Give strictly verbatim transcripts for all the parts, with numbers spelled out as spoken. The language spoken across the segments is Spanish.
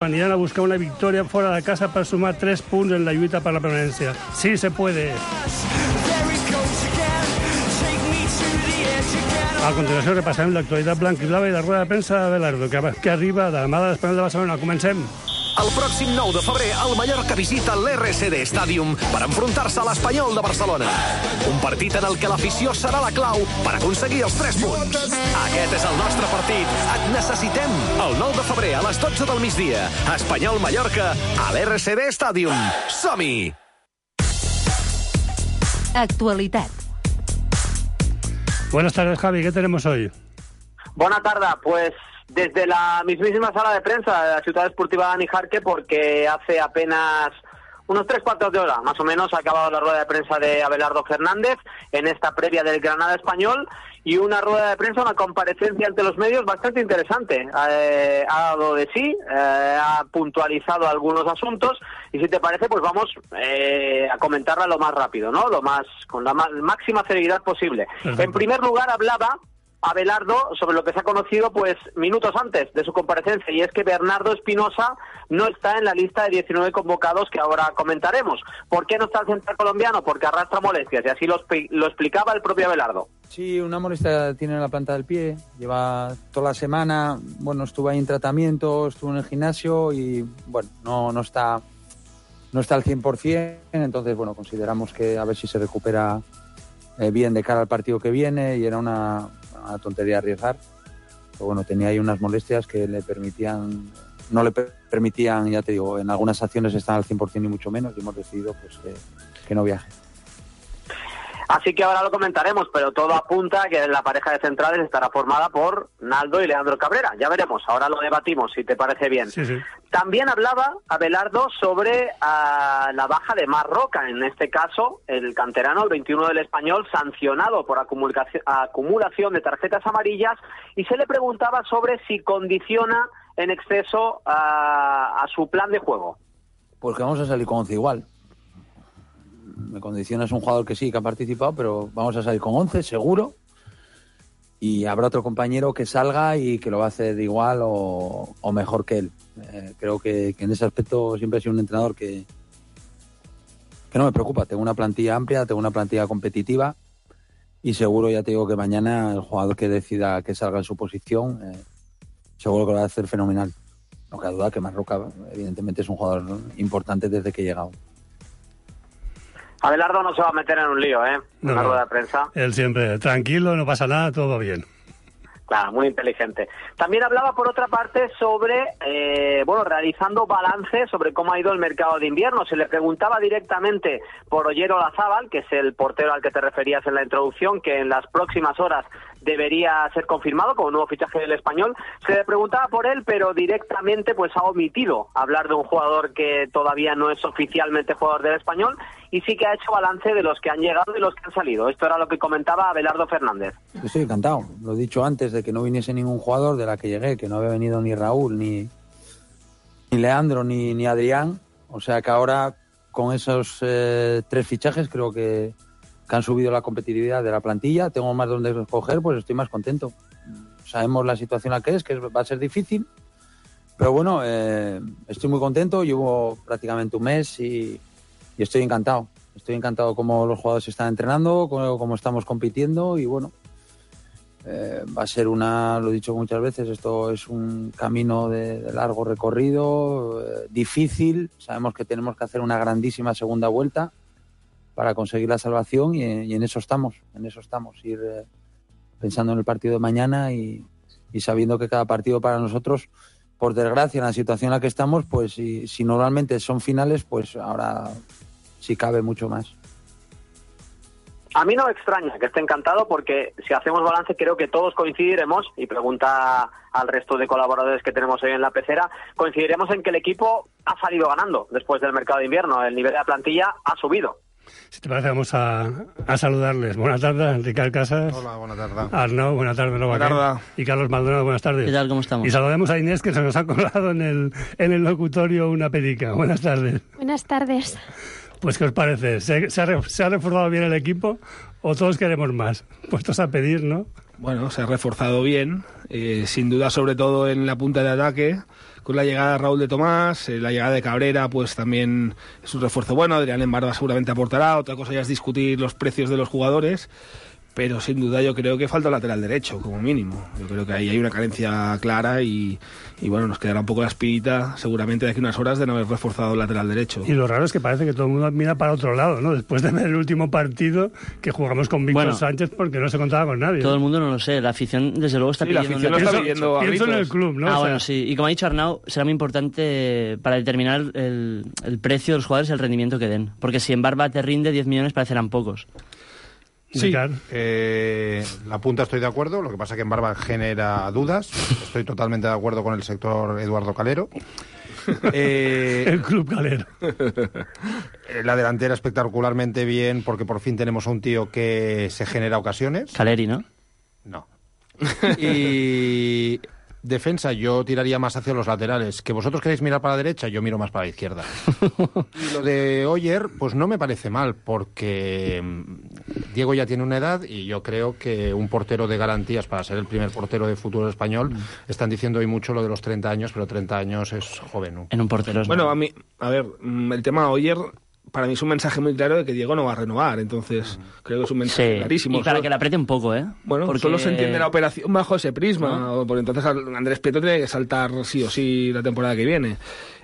Aniran a buscar una victòria fora de casa per sumar tres punts en la lluita per la permanència. Sí, se puede. A continuació repassarem l'actualitat blanc-i-blava i la roda de premsa d'Abelardo, que, que arriba de la mà de l'Espanyol de Barcelona. Comencem. El pròxim nou de febrer, el Mallorca visita l'R C D Stadium per enfrontar-se a l'Espanyol de Barcelona. Un partit en el que l'afició serà la clau per aconseguir els tres punts. Aquest és el nostre partit. Et necessitem. El nou de febrer a les dotze del migdia. Espanyol-Mallorca a l'R C D Stadium. Som-hi! Actualitat. Buenas tardes, Javi. ¿Qué tenemos hoy? Buena tarde. Pues desde la mismísima sala de prensa de la Ciudad Esportiva Dani Jarque, porque hace apenas unos tres cuartos de hora, más o menos, ha acabado la rueda de prensa de Abelardo Fernández en esta previa del Granada Español, y una rueda de prensa, una comparecencia ante los medios bastante interesante. Eh, ha dado de sí, eh, ha puntualizado algunos asuntos, y si te parece, pues vamos eh, a comentarla lo más rápido, ¿no? Lo más, con la más, máxima celeridad posible. Perfecto. En primer lugar, hablaba Abelardo sobre lo que se ha conocido pues minutos antes de su comparecencia, y es que Bernardo Espinosa no está en la lista de diecinueve convocados que ahora comentaremos. ¿Por qué no está el central colombiano? Porque arrastra molestias, y así lo, lo explicaba el propio Abelardo. Sí, una molestia tiene en la planta del pie, lleva toda la semana, bueno, estuvo ahí en tratamiento, estuvo en el gimnasio y bueno, no, no está no está al cien por ciento, entonces bueno, consideramos que a ver si se recupera eh, bien de cara al partido que viene, y era una una tontería arriesgar, pero bueno, tenía ahí unas molestias que le permitían, no le per- permitían, ya te digo, en algunas acciones están al cien por ciento y mucho menos, y hemos decidido pues que, que no viaje. Así que ahora lo comentaremos, pero todo apunta a que la pareja de centrales estará formada por Naldo y Leandro Cabrera. Ya veremos, ahora lo debatimos, si te parece bien. Sí, sí. También hablaba Abelardo sobre uh, la baja de Marc Roca, en este caso el canterano, el veintiuno del Español, sancionado por acumulación, acumulación de tarjetas amarillas, y se le preguntaba sobre si condiciona en exceso uh, a su plan de juego. Pues que vamos a salir con once igual. Me condiciona, es un jugador que sí, que ha participado, pero vamos a salir con once, seguro. Y habrá otro compañero que salga y que lo va a hacer igual o, o mejor que él. Eh, creo que, que en ese aspecto siempre he sido un entrenador que, que no me preocupa. Tengo una plantilla amplia, tengo una plantilla competitiva, y seguro, ya te digo, que mañana el jugador que decida que salga en su posición, eh, seguro que lo va a hacer fenomenal. No cabe duda que Marc Roca, evidentemente, es un jugador importante desde que he llegado. Abelardo no se va a meter en un lío, ¿eh? No, en la no. rueda de prensa. Él siempre, tranquilo, no pasa nada, todo va bien. Claro, muy inteligente. También hablaba, por otra parte, sobre, eh, bueno, realizando balance sobre cómo ha ido el mercado de invierno. Se le preguntaba directamente por Oyer Olazábal, que es el portero al que te referías en la introducción, que en las próximas horas debería ser confirmado como nuevo fichaje del Español. Se le preguntaba por él, pero directamente pues ha omitido hablar de un jugador que todavía no es oficialmente jugador del Español, y sí que ha hecho balance de los que han llegado y los que han salido. Esto era lo que comentaba Abelardo Fernández. Estoy encantado. Lo he dicho antes de que no viniese ningún jugador de la que llegué, que no había venido ni Raúl, ni, ni Leandro, ni, ni Adrián. O sea que ahora, con esos eh, tres fichajes, creo que, que han subido la competitividad de la plantilla. Tengo más donde escoger, pues estoy más contento. Sabemos la situación a la que es, que va a ser difícil. Pero bueno, eh, estoy muy contento. Llevo prácticamente un mes y, y estoy encantado. Estoy encantado cómo los jugadores están entrenando, cómo, cómo estamos compitiendo, y bueno, eh, va a ser una, lo he dicho muchas veces, esto es un camino de, de largo recorrido, eh, difícil. Sabemos que tenemos que hacer una grandísima segunda vuelta para conseguir la salvación, y, y en eso estamos, en eso estamos, ir eh, pensando en el partido de mañana y, y sabiendo que cada partido para nosotros, por desgracia, en la situación en la que estamos, pues si, si normalmente son finales, pues ahora sí cabe mucho más. A mí no me extraña que esté encantado, porque si hacemos balance creo que todos coincidiremos, y pregunta al resto de colaboradores que tenemos hoy en la pecera, coincidiremos en que el equipo ha salido ganando después del mercado de invierno. El nivel de la plantilla ha subido. Si te parece, vamos a, a saludarles. Buenas tardes, Ricard Casas. Hola, buenas tardes. Arnau, buenas tardes. Buenas tardes. Y Carlos Maldonado, buenas tardes. ¿Qué tal, cómo estamos? Y saludemos a Inés, que se nos ha colado en el, en el locutorio una pedica. Buenas tardes. Buenas tardes. Pues, ¿qué os parece? ¿Se, se, ha, re, ¿Se ha reforzado bien el equipo o todos queremos más? Puestos a pedir, ¿no? Bueno, se ha reforzado bien, eh, sin duda, sobre todo en la punta de ataque, con la llegada de Raúl de Tomás, eh, la llegada de Cabrera, pues también es un refuerzo bueno. Adrián Embarba seguramente aportará. Otra cosa ya es discutir los precios de los jugadores, pero sin duda yo creo que falta el lateral derecho, como mínimo. Yo creo que ahí hay una carencia clara y, y bueno, nos quedará un poco la espinita, seguramente de aquí unas horas, de no haber reforzado el lateral derecho. Y lo raro es que parece que todo el mundo mira para otro lado, ¿no? Después de ver el último partido que jugamos con Víctor bueno, Sánchez porque no se contaba con nadie. Todo el mundo no lo sé, la afición desde luego está sí, pidiendo... la afición lo está pidiendo a Pienso en el club, ¿no? Ah, o sea, bueno, sí. Y como ha dicho Arnau, será muy importante para determinar el, el precio de los jugadores, el rendimiento que den. Porque si en Barba te rinde diez millones parecerán pocos. Sí, eh, la punta estoy de acuerdo, lo que pasa que en Barba genera dudas. Estoy totalmente de acuerdo con el sector Eduardo Calero. Eh, el club Calero. La delantera espectacularmente bien porque por fin tenemos a un tío que se genera ocasiones. Caleri, ¿no? No. Y defensa, yo tiraría más hacia los laterales. Que vosotros queréis mirar para la derecha, yo miro más para la izquierda. Y lo de Oyer, pues no me parece mal, porque Diego ya tiene una edad y yo creo que un portero de garantías para ser el primer portero de fútbol español, están diciendo hoy mucho lo de los treinta años, pero treinta años es joven, ¿no? En un portero es Bueno, no. a mí, a ver, el tema Oyer, para mí es un mensaje muy claro de que Diego no va a renovar, entonces creo que es un mensaje sí, clarísimo. y para solo, que le apriete un poco, ¿eh? Bueno, porque solo se entiende la operación bajo ese prisma, ¿no? Porque entonces Andrés Prieto tiene que saltar sí o sí la temporada que viene.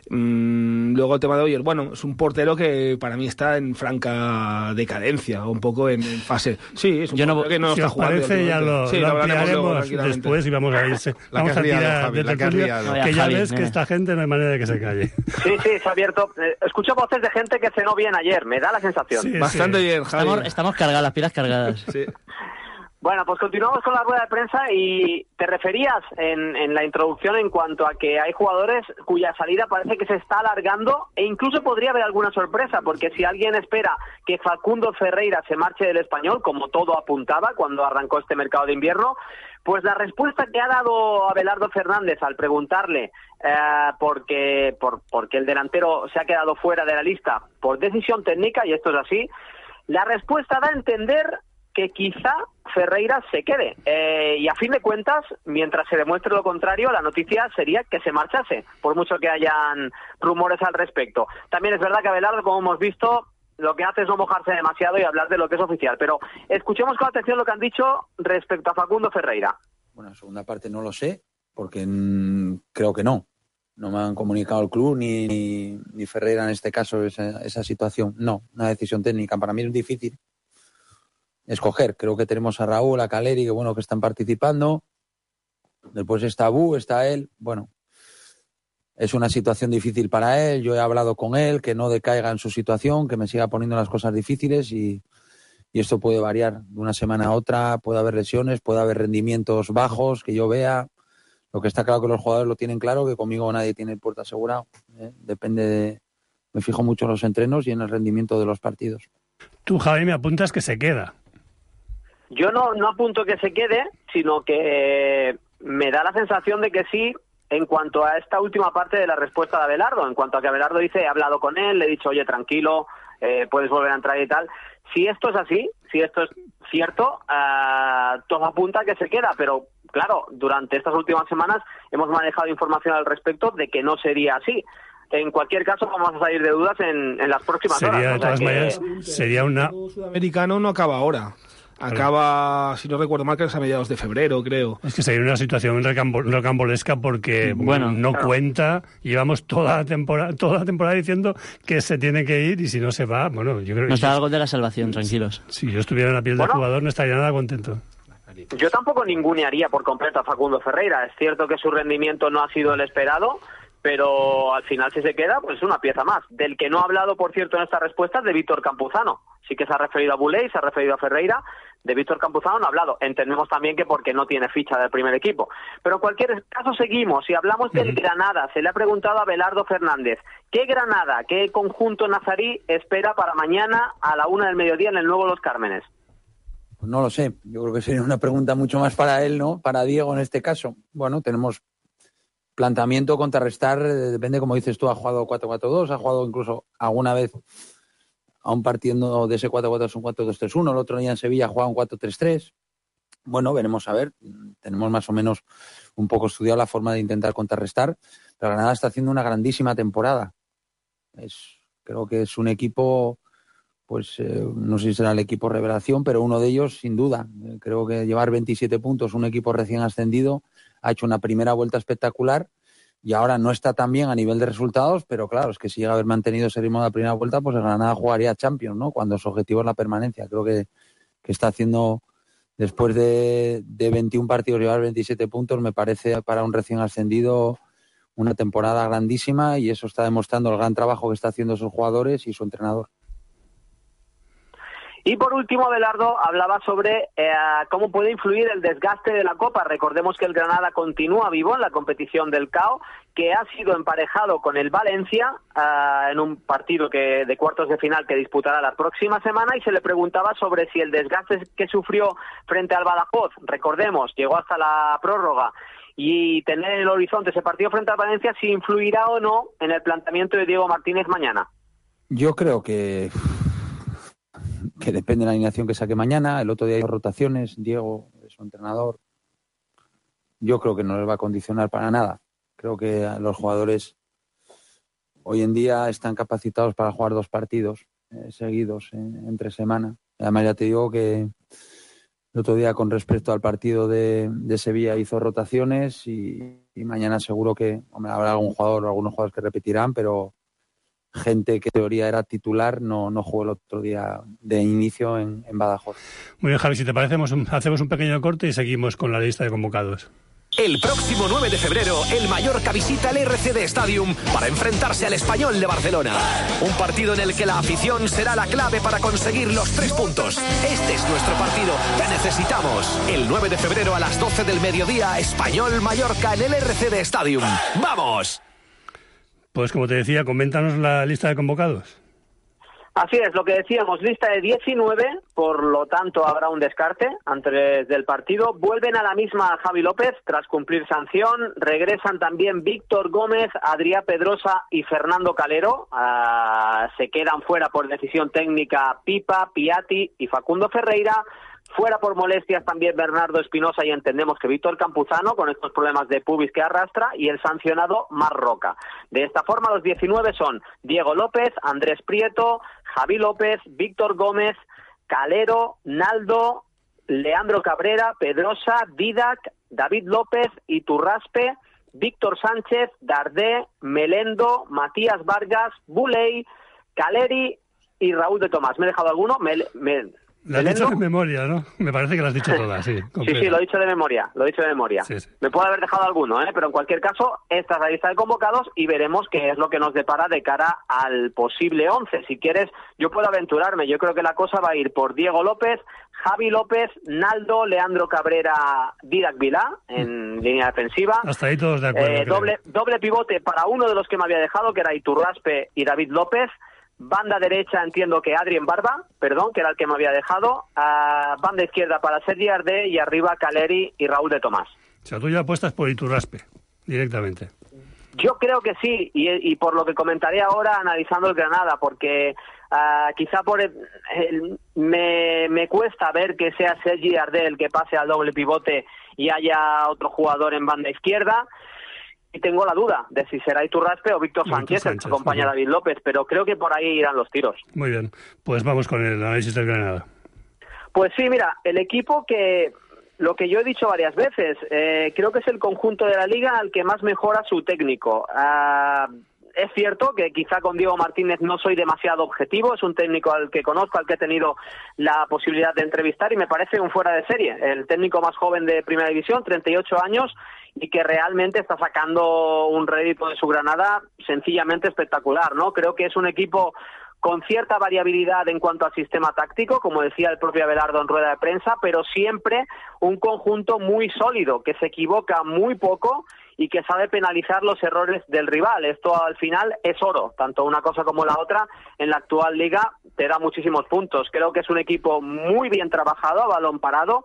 Mm, luego el tema de Oyer, bueno, es un portero que para mí está en franca decadencia, un poco en, en fase. Sí, es un Yo no, portero que no si está os jugando. parece, ya lo, sí, lo lo ampliaremos después y vamos a irse. La vamos que a has liado, tirar Javi, de la que has tertulia, liado. que Vaya, ya Javi, ves nene. que esta gente no hay manera de que se calle. Sí, sí, se ha abierto. Eh, escucho voces de gente que cenó bien ayer, me da la sensación. Sí, Bastante sí. bien, Javi. estamos, estamos cargadas, las pilas cargadas. Sí. Bueno, pues continuamos con la rueda de prensa y te referías en, en la introducción en cuanto a que hay jugadores cuya salida parece que se está alargando e incluso podría haber alguna sorpresa, porque si alguien espera que Facundo Ferreira se marche del Español, como todo apuntaba cuando arrancó este mercado de invierno, pues la respuesta que ha dado Abelardo Fernández al preguntarle eh, porque, por, porque el delantero se ha quedado fuera de la lista por decisión técnica, y esto es así, la respuesta da a entender que quizá Ferreira se quede. Eh, y a fin de cuentas, mientras se demuestre lo contrario, la noticia sería que se marchase, por mucho que hayan rumores al respecto. También es verdad que Abelardo, como hemos visto, lo que hace es no mojarse demasiado y hablar de lo que es oficial. Pero escuchemos con atención lo que han dicho respecto a Facundo Ferreira. Bueno, la segunda parte no lo sé, porque mmm, creo que no. No me han comunicado el club ni, ni, ni Ferreira en este caso esa, esa situación. No, una decisión técnica. Para mí es difícil escoger. Creo que tenemos a Raúl, a Caleri, que bueno, que están participando. Después está Bu, está él. Bueno, es una situación difícil para él. Yo he hablado con él, que no decaiga en su situación, que me siga poniendo las cosas difíciles y, y esto puede variar de una semana a otra. Puede haber lesiones, puede haber rendimientos bajos que yo vea. Lo que está claro que los jugadores lo tienen claro, que conmigo nadie tiene el puerto asegurado. ¿eh? Depende de... Me fijo mucho en los entrenos y en el rendimiento de los partidos. Tú, Javi, me apuntas que se queda. Yo no, no apunto que se quede, sino que me da la sensación de que sí, en cuanto a esta última parte de la respuesta de Abelardo. En cuanto a que Abelardo dice, he hablado con él, le he dicho, oye, tranquilo, eh, puedes volver a entrar y tal. Si esto es así, si esto es cierto, uh, todo apunta a que se queda, pero claro, durante estas últimas semanas hemos manejado información al respecto de que no sería así. En cualquier caso, vamos a salir de dudas en, en las próximas sería, horas. De todas maneras, sería una... El sudamericano no acaba ahora. Acaba, si no recuerdo mal, que es a mediados de febrero, creo. Es que sería una situación rocambolesca porque bueno, no claro. cuenta. Llevamos toda la temporada toda la temporada diciendo que se tiene que ir y si no se va, bueno, yo creo que... No está si, algo de la salvación, tranquilos. Si yo estuviera en la piel bueno, del jugador no estaría nada contento. Yo tampoco ningunearía por completo a Facundo Ferreira. Es cierto que su rendimiento no ha sido el esperado, pero al final si se queda, pues es una pieza más. Del que no ha hablado, por cierto, en esta respuesta es de Víctor Campuzano. Sí que se ha referido a Buley, se ha referido a Ferreira. De Víctor Campuzano no ha hablado. Entendemos también que porque no tiene ficha del primer equipo. Pero en cualquier caso seguimos. Y hablamos del Granada. Se le ha preguntado a Abelardo Fernández. ¿Qué Granada, qué conjunto nazarí espera para mañana a la una del mediodía en el Nuevo Los Cármenes? Pues no lo sé. Yo creo que sería una pregunta mucho más para él, ¿no? Para Diego en este caso. Bueno, tenemos planteamiento, contrarrestar. Depende, como dices tú, ha jugado cuatro cuatro dos, ha jugado incluso alguna vez aún partiendo de ese cuatro cuatro, es un cuatro dos tres uno, el otro día en Sevilla jugaba un cuatro tres tres. Bueno, veremos a ver, tenemos más o menos un poco estudiado la forma de intentar contrarrestar, pero Granada está haciendo una grandísima temporada. Es, creo que es un equipo, pues eh, no sé si será el equipo revelación, pero uno de ellos sin duda. Eh, creo que llevar veintisiete puntos, un equipo recién ascendido, ha hecho una primera vuelta espectacular y ahora no está tan bien a nivel de resultados, pero claro, es que si llega a haber mantenido ese ritmo de la primera vuelta, pues el Granada jugaría Champions, ¿no? Cuando su objetivo es la permanencia. Creo que, que está haciendo, después de, de veintiún partidos, llevar veintisiete puntos, me parece para un recién ascendido una temporada grandísima, y eso está demostrando el gran trabajo que está haciendo sus jugadores y su entrenador. Y por último, Abelardo hablaba sobre eh, cómo puede influir el desgaste de la Copa. Recordemos que el Granada continúa vivo en la competición del C A O, que ha sido emparejado con el Valencia uh, en un partido que de cuartos de final que disputará la próxima semana, y se le preguntaba sobre si el desgaste que sufrió frente al Badajoz, recordemos, llegó hasta la prórroga, y tener en el horizonte ese partido frente al Valencia, si influirá o no en el planteamiento de Diego Martínez mañana. Yo creo que... que depende de la alineación que saque mañana. El otro día hay rotaciones, Diego es su entrenador. Yo creo que no les va a condicionar para nada. Creo que los jugadores hoy en día están capacitados para jugar dos partidos eh, seguidos eh, entre semana. Además, ya te digo que el otro día, con respecto al partido de, de Sevilla, hizo rotaciones, y, y mañana seguro que hombre, habrá algún jugador o algunos jugadores que repetirán, pero gente que en teoría era titular no, no jugó el otro día de inicio en, en Badajoz. Muy bien, Javi, si te parece, hacemos un pequeño corte y seguimos con la lista de convocados. El próximo nueve de febrero, el Mallorca visita el R C D Stadium para enfrentarse al Español de Barcelona. Un partido en el que la afición será la clave para conseguir los tres puntos. Este es nuestro partido, te necesitamos. El nueve de febrero a las doce del mediodía, Español-Mallorca en el R C D Stadium. ¡Vamos! Pues como te decía, coméntanos la lista de convocados. Así es, lo que decíamos, lista de diecinueve, por lo tanto habrá un descarte antes del partido. Vuelven a la misma Javi López tras cumplir sanción. Regresan también Víctor Gómez, Adrián Pedrosa y Fernando Calero. Uh, se quedan fuera por decisión técnica Pipa, Piatti y Facundo Ferreira. Fuera por molestias también Bernardo Espinosa, y entendemos que Víctor Campuzano, con estos problemas de pubis que arrastra, y el sancionado Mar Roca. De esta forma, los diecinueve son Diego López, Andrés Prieto, Javi López, Víctor Gómez, Calero, Naldo, Leandro Cabrera, Pedrosa, Didac, David López, Iturraspe, Víctor Sánchez, Dardé, Melendo, Matías Vargas, Buley, Caleri y Raúl de Tomás. ¿Me he dejado alguno? Me... me... Lo has dicho de memoria, ¿no? Me parece que lo has dicho todas, sí. Sí, sí, lo he dicho de memoria, lo he dicho de memoria. Sí, sí. Me puede haber dejado alguno, ¿eh? Pero en cualquier caso, esta es la lista de convocados y veremos qué es lo que nos depara de cara al posible once. Si quieres, yo puedo aventurarme. Yo creo que la cosa va a ir por Diego López, Javi López, Naldo, Leandro Cabrera, Didac Vilá, en mm. línea defensiva. Hasta ahí todos de acuerdo. Eh, doble, doble pivote para uno de los que me había dejado, que era Iturraspe y David López. Banda derecha, entiendo que Adrien Barba, perdón, que era el que me había dejado. Uh, banda izquierda para Sergi Ardé, y arriba Caleri y Raúl de Tomás. O sea, tú ya apuestas por Iturraspe, directamente. Yo creo que sí, y, y por lo que comentaré ahora analizando el Granada, porque uh, quizá por el, el, me, me cuesta ver que sea Sergi Ardé el que pase al doble pivote y haya otro jugador en banda izquierda. Y tengo la duda de si será Iturraspe o Víctor Sánchez, Sánchez, el que acompaña a David López, pero creo que por ahí irán los tiros. Muy bien, pues vamos con el análisis del Granada. Pues sí, mira, el equipo que, lo que yo he dicho varias veces, eh, creo que es el conjunto de la Liga al que más mejora su técnico. Uh, es cierto que quizá con Diego Martínez no soy demasiado objetivo, es un técnico al que conozco, al que he tenido la posibilidad de entrevistar, y me parece un fuera de serie, el técnico más joven de Primera División, treinta y ocho años, y que realmente está sacando un rédito de su Granada sencillamente espectacular, ¿no? Creo que es un equipo con cierta variabilidad en cuanto al sistema táctico, como decía el propio Abelardo en rueda de prensa, pero siempre un conjunto muy sólido, que se equivoca muy poco y que sabe penalizar los errores del rival. Esto al final es oro, tanto una cosa como la otra. En la actual liga te da muchísimos puntos. Creo que es un equipo muy bien trabajado, a balón parado,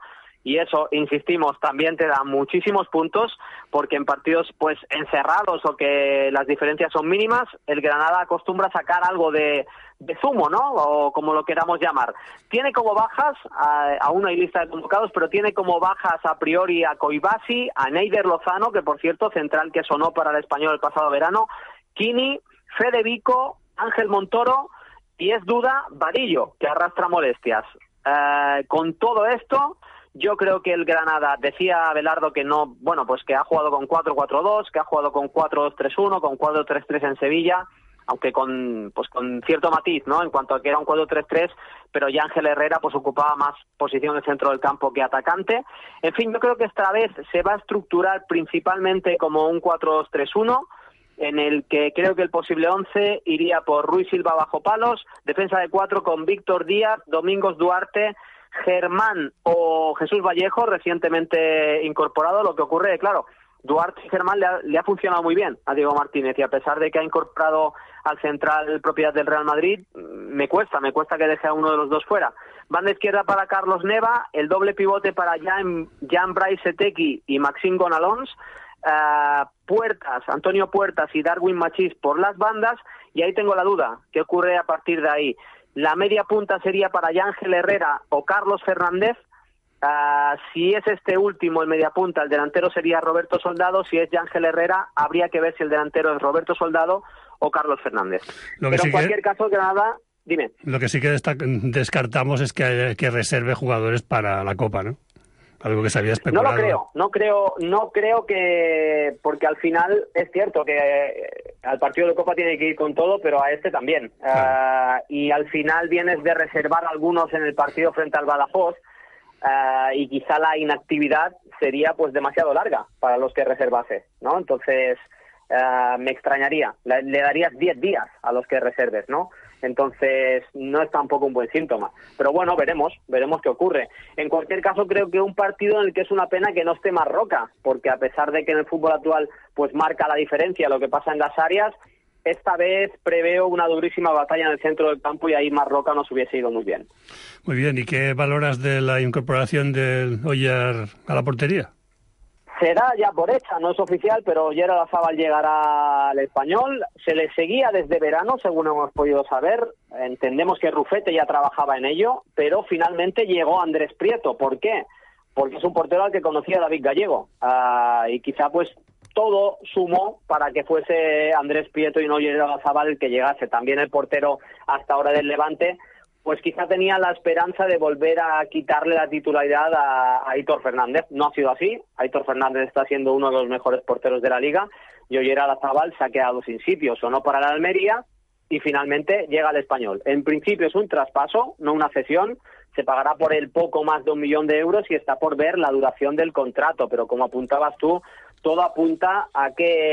y eso, insistimos, también te da muchísimos puntos, porque en partidos pues encerrados o que las diferencias son mínimas, el Granada acostumbra a sacar algo de, de zumo, ¿no? O como lo queramos llamar. Tiene como bajas, a, aún no hay lista de convocados, pero tiene como bajas a priori a Coibasi, a Neider Lozano, que por cierto, central que sonó para el Español el pasado verano, Kini, Fede Vico, Ángel Montoro, y es duda Vadillo, que arrastra molestias. Eh, con todo esto, yo creo que el Granada, decía Abelardo que no, bueno, pues que ha jugado con cuatro cuatro dos, que ha jugado con cuatro dos tres uno, con cuatro tres tres en Sevilla, aunque con pues con cierto matiz, ¿no? En cuanto a que era un cuatro tres tres, pero ya Ángel Herrera pues ocupaba más posición en el centro del campo que atacante. En fin, yo creo que esta vez se va a estructurar principalmente como un cuatro dos tres uno, en el que creo que el posible once iría por Ruiz Silva bajo palos, defensa de cuatro con Víctor Díaz, Domingos Duarte, Germán o Jesús Vallejo, recientemente incorporado. Lo que ocurre, claro, Duarte y Germán le ha, le ha funcionado muy bien a Diego Martínez, y a pesar de que ha incorporado al central propiedad del Real Madrid, me cuesta, me cuesta que deje a uno de los dos fuera. Banda izquierda para Carlos Neva, el doble pivote para Jan, Jan Bryce Etequi y Maxime Gonalons, uh, Puertas, Antonio Puertas y Darwin Machís por las bandas, y ahí tengo la duda, ¿qué ocurre a partir de ahí? La media punta sería para Ángel Herrera o Carlos Fernández. Uh, si es este último el media punta, el delantero sería Roberto Soldado. Si es Ángel Herrera, habría que ver si el delantero es Roberto Soldado o Carlos Fernández. Lo que Pero sí en cualquier que, caso, Granada, dime. Lo que sí que descartamos es que, que reserve jugadores para la Copa, ¿no? Algo que se había especulado. No lo creo, no creo, no creo que, porque al final es cierto que eh, al partido de Copa tiene que ir con todo, pero a este también. Claro. Uh, y al final vienes de reservar algunos en el partido frente al Badajoz, uh, y quizá la inactividad sería pues demasiado larga para los que reservase, ¿no? Entonces uh, me extrañaría, le, le darías diez días a los que reserves, ¿no? Entonces no es tampoco un buen síntoma. Pero bueno, veremos, veremos qué ocurre. En cualquier caso, creo que un partido en el que es una pena que no esté Marroca, porque a pesar de que en el fútbol actual pues marca la diferencia lo que pasa en las áreas, esta vez preveo una durísima batalla en el centro del campo, y ahí Marroca nos hubiese ido muy bien. Muy bien, ¿y qué valoras de la incorporación del Oyer a la portería? Será ya por hecha, no es oficial, pero Oyer Olazábal llegará al Español. Se le seguía desde verano, según hemos podido saber. Entendemos que Rufete ya trabajaba en ello, pero finalmente llegó Andrés Prieto. ¿Por qué? Porque es un portero al que conocía David Gallego. Uh, y quizá pues todo sumó para que fuese Andrés Prieto y no Oyer Olazábal el que llegase. También el portero hasta ahora del Levante, pues quizá tenía la esperanza de volver a quitarle la titularidad a, a Aitor Fernández. No ha sido así. Aitor Fernández está siendo uno de los mejores porteros de la Liga, y Oyer Olazábal se ha quedado sin sitio. Sonó para la Almería y finalmente llega al Español. En principio es un traspaso, no una cesión. Se pagará por él poco más de un millón de euros y está por ver la duración del contrato. Pero como apuntabas tú, todo apunta a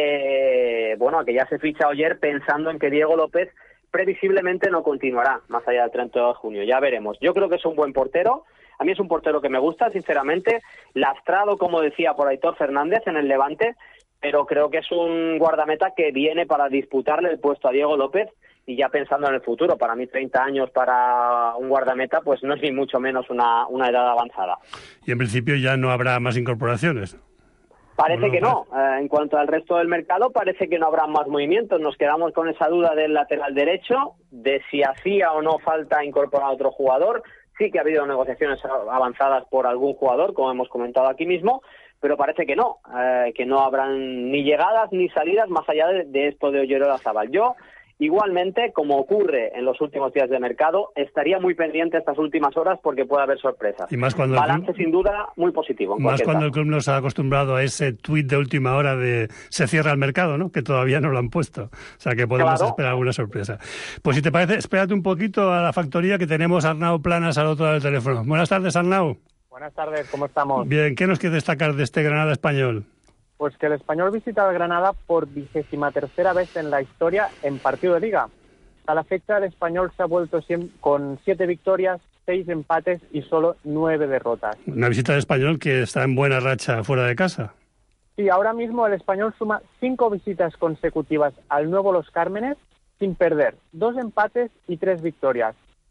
que, bueno, a que ya se ficha Oyer pensando en que Diego López previsiblemente no continuará más allá del treinta de junio. Ya veremos. Yo creo que es un buen portero. A mí es un portero que me gusta, sinceramente. Lastrado, como decía, por Aitor Fernández en el Levante, pero creo que es un guardameta que viene para disputarle el puesto a Diego López, y ya pensando en el futuro. Para mí treinta años para un guardameta pues no es ni mucho menos una, una edad avanzada. Y en principio ya no habrá más incorporaciones. Parece no, que no. Eh, en cuanto al resto del mercado, parece que no habrá más movimientos. Nos quedamos con esa duda del lateral derecho, de si hacía o no falta incorporar a otro jugador. Sí que ha habido negociaciones avanzadas por algún jugador, como hemos comentado aquí mismo, pero parece que no, eh, que no habrán ni llegadas ni salidas más allá de, de esto de Oyer Olazábal. Yo, igualmente, como ocurre en los últimos días de mercado, estaría muy pendiente estas últimas horas porque puede haber sorpresas. Y más cuando Balance, club, sin duda, muy positivo. Más cuando caso. El club nos ha acostumbrado a ese tuit de última hora de se cierra el mercado, ¿no? Que todavía no lo han puesto. O sea, que podemos claro. esperar alguna sorpresa. Pues si te parece, espérate un poquito a la factoría, que tenemos a Arnau Planas al otro lado del teléfono. Buenas tardes, Arnau. Buenas tardes, ¿cómo estamos? Bien, ¿qué nos quieres destacar de este Granada Español? Pues que el Español visita al Granada por vigésima tercera vez en la historia en partido de Liga. A la fecha, el Español se ha vuelto con siete victorias, seis empates y solo nueve derrotas. Una visita del Español que está en buena racha fuera de casa. Sí, ahora mismo el Español suma cinco visitas consecutivas al nuevo Los Cármenes sin perder, dos empates y tres victorias.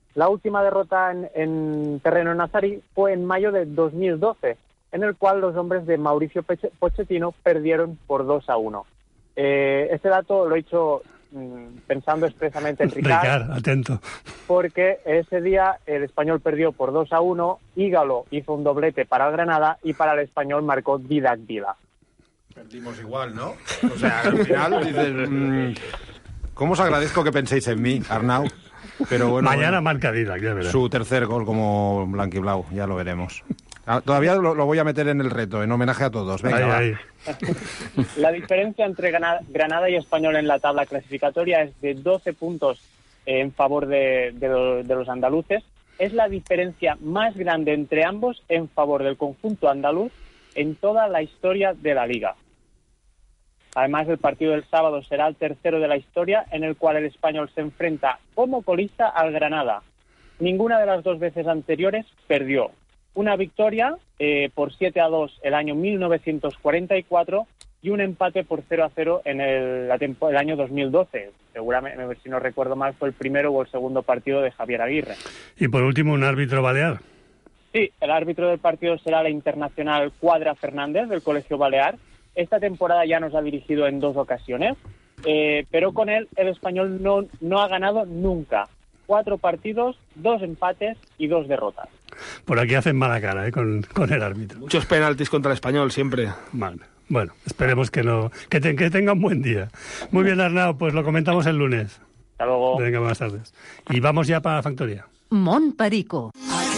La última derrota en, en terreno nazarí fue en mayo de dos mil doce, en el cual los hombres de Mauricio Pochettino perdieron por dos a uno. Eh, este dato lo he hecho mmm, pensando expresamente en Ricard. Ricard, atento. Porque ese día el Español perdió por dos a uno, Ígalo hizo un doblete para el Granada y para el Español marcó Didac Vila. Perdimos igual, ¿no? O sea, al final dices... Mmm, ¿cómo os agradezco que penséis en mí, Arnau? Pero bueno, mañana bueno, marca Didac, ya verás. Su tercer gol como blanquiblau, ya lo veremos. Ah, todavía lo, lo voy a meter en el reto, en homenaje a todos. Venga, ahí, va. ahí. La diferencia entre Granada y Español en la tabla clasificatoria es de doce puntos en favor de, de, lo, de los andaluces. Es la diferencia más grande entre ambos en favor del conjunto andaluz en toda la historia de la Liga. Además, el partido del sábado será el tercero de la historia, en el cual el Español se enfrenta como colista al Granada. Ninguna de las dos veces anteriores perdió. Una victoria eh, por siete a dos el año mil novecientos cuarenta y cuatro y un empate por cero a cero en el, la tempo, el año dos mil doce. Seguramente, si no recuerdo mal, fue el primero o el segundo partido de Javier Aguirre. Y por último, un árbitro balear. Sí, el árbitro del partido será la internacional Cuadra Fernández, del Colegio Balear. Esta temporada ya nos ha dirigido en dos ocasiones, eh, pero con él el Español no, no ha ganado nunca. Cuatro partidos, dos empates y dos derrotas. Por aquí hacen mala cara, ¿eh? con, con el árbitro. Muchos penaltis contra el Español siempre. Vale. Bueno, esperemos que no que, te, que tenga un buen día. Muy bien, Arnau, pues lo comentamos el lunes. Hasta luego. Venga, buenas tardes. Y vamos ya para la factoria. Mont Perico.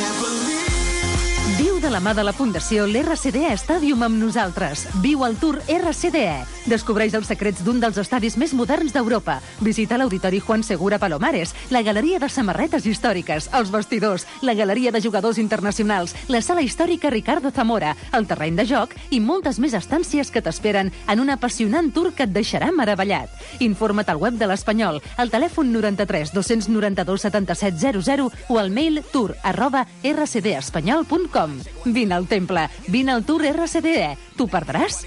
Viu de la mà de la Fundació l'R C D E Stadium amb nosaltres. Viu el Tour R C D E. Descobreix els secrets d'un dels estadis més moderns d'Europa. Visita l'Auditori Juan Segura Palomares, la galeria de samarretes històriques, els vestidors, la galeria de jugadors internacionals, la sala històrica Ricardo Zamora, el terreny de joc i moltes més estàncies que t'esperen en un apassionant tour que et deixarà meravellat. Informa't al web de l'Espanyol, al telèfon noranta-tres dos noranta-dos setanta-set zero zero o al mail tour arroba r c d espanyol punt com. Vine al temple, vine al Tour R C D E. T'ho perdràs?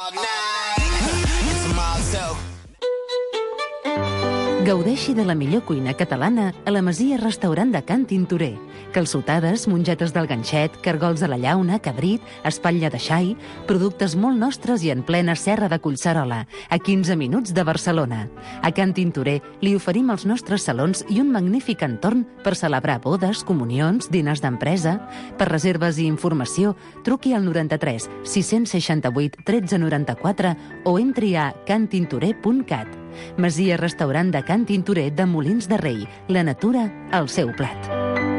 Gaudeixi de la millor cuina catalana a la Masia Restaurant de Can Tintorer. Calçotades, mongetes del ganxet, cargols de la llauna, cabrit, espatlla de xai, productes molt nostres i en plena serra de Collserola, a quinze minuts de Barcelona. A Can Tintorer li oferim els nostres salons i un magnífic entorn per celebrar bodes, comunions, dinars d'empresa. Per reserves i informació, truqui al noranta-tres sis seixanta-vuit tretze noranta-quatre o entri a can tintorer punt cat. Masia Restaurant de Can Tintorer de Molins de Rei. La natura al seu plat.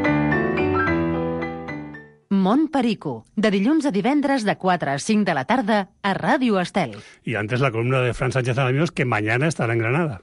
Mont Perico, de dilluns a divendres de quatre a cinc de la tarda a Ràdio Estel. Y antes la columna de Fran Sánchez Alaminos, que mañana estará en Granada.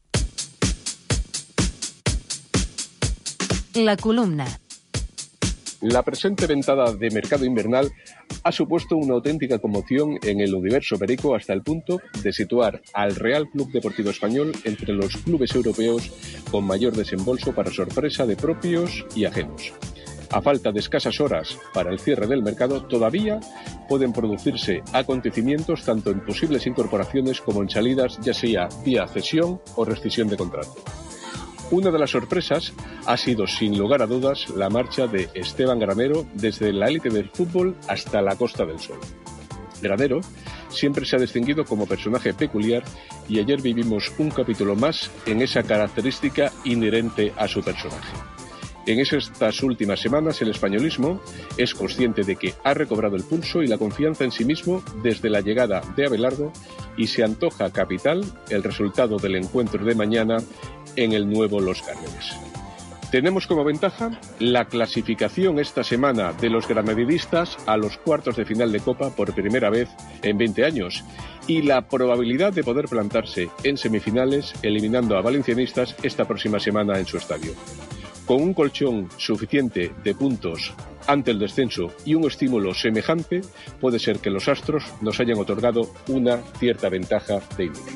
La columna. La presente ventada de mercado invernal ha supuesto una auténtica conmoción en el universo perico hasta el punto de situar al Real Club Deportivo Español entre los clubes europeos con mayor desembolso para sorpresa de propios y ajenos. A falta de escasas horas para el cierre del mercado, todavía pueden producirse acontecimientos tanto en posibles incorporaciones como en salidas, ya sea vía cesión o rescisión de contrato. Una de las sorpresas ha sido, sin lugar a dudas, la marcha de Esteban Granero desde la élite del fútbol hasta la Costa del Sol. Granero siempre se ha distinguido como personaje peculiar y ayer vivimos un capítulo más en esa característica inherente a su personaje. En estas últimas semanas el españolismo es consciente de que ha recobrado el pulso y la confianza en sí mismo desde la llegada de Abelardo y se antoja capital el resultado del encuentro de mañana en el nuevo Los Cármenes. Tenemos como ventaja la clasificación esta semana de los granadidistas a los cuartos de final de Copa por primera vez en veinte años y la probabilidad de poder plantarse en semifinales eliminando a valencianistas esta próxima semana en su estadio. Con un colchón suficiente de puntos ante el descenso y un estímulo semejante, puede ser que los astros nos hayan otorgado una cierta ventaja de inicio.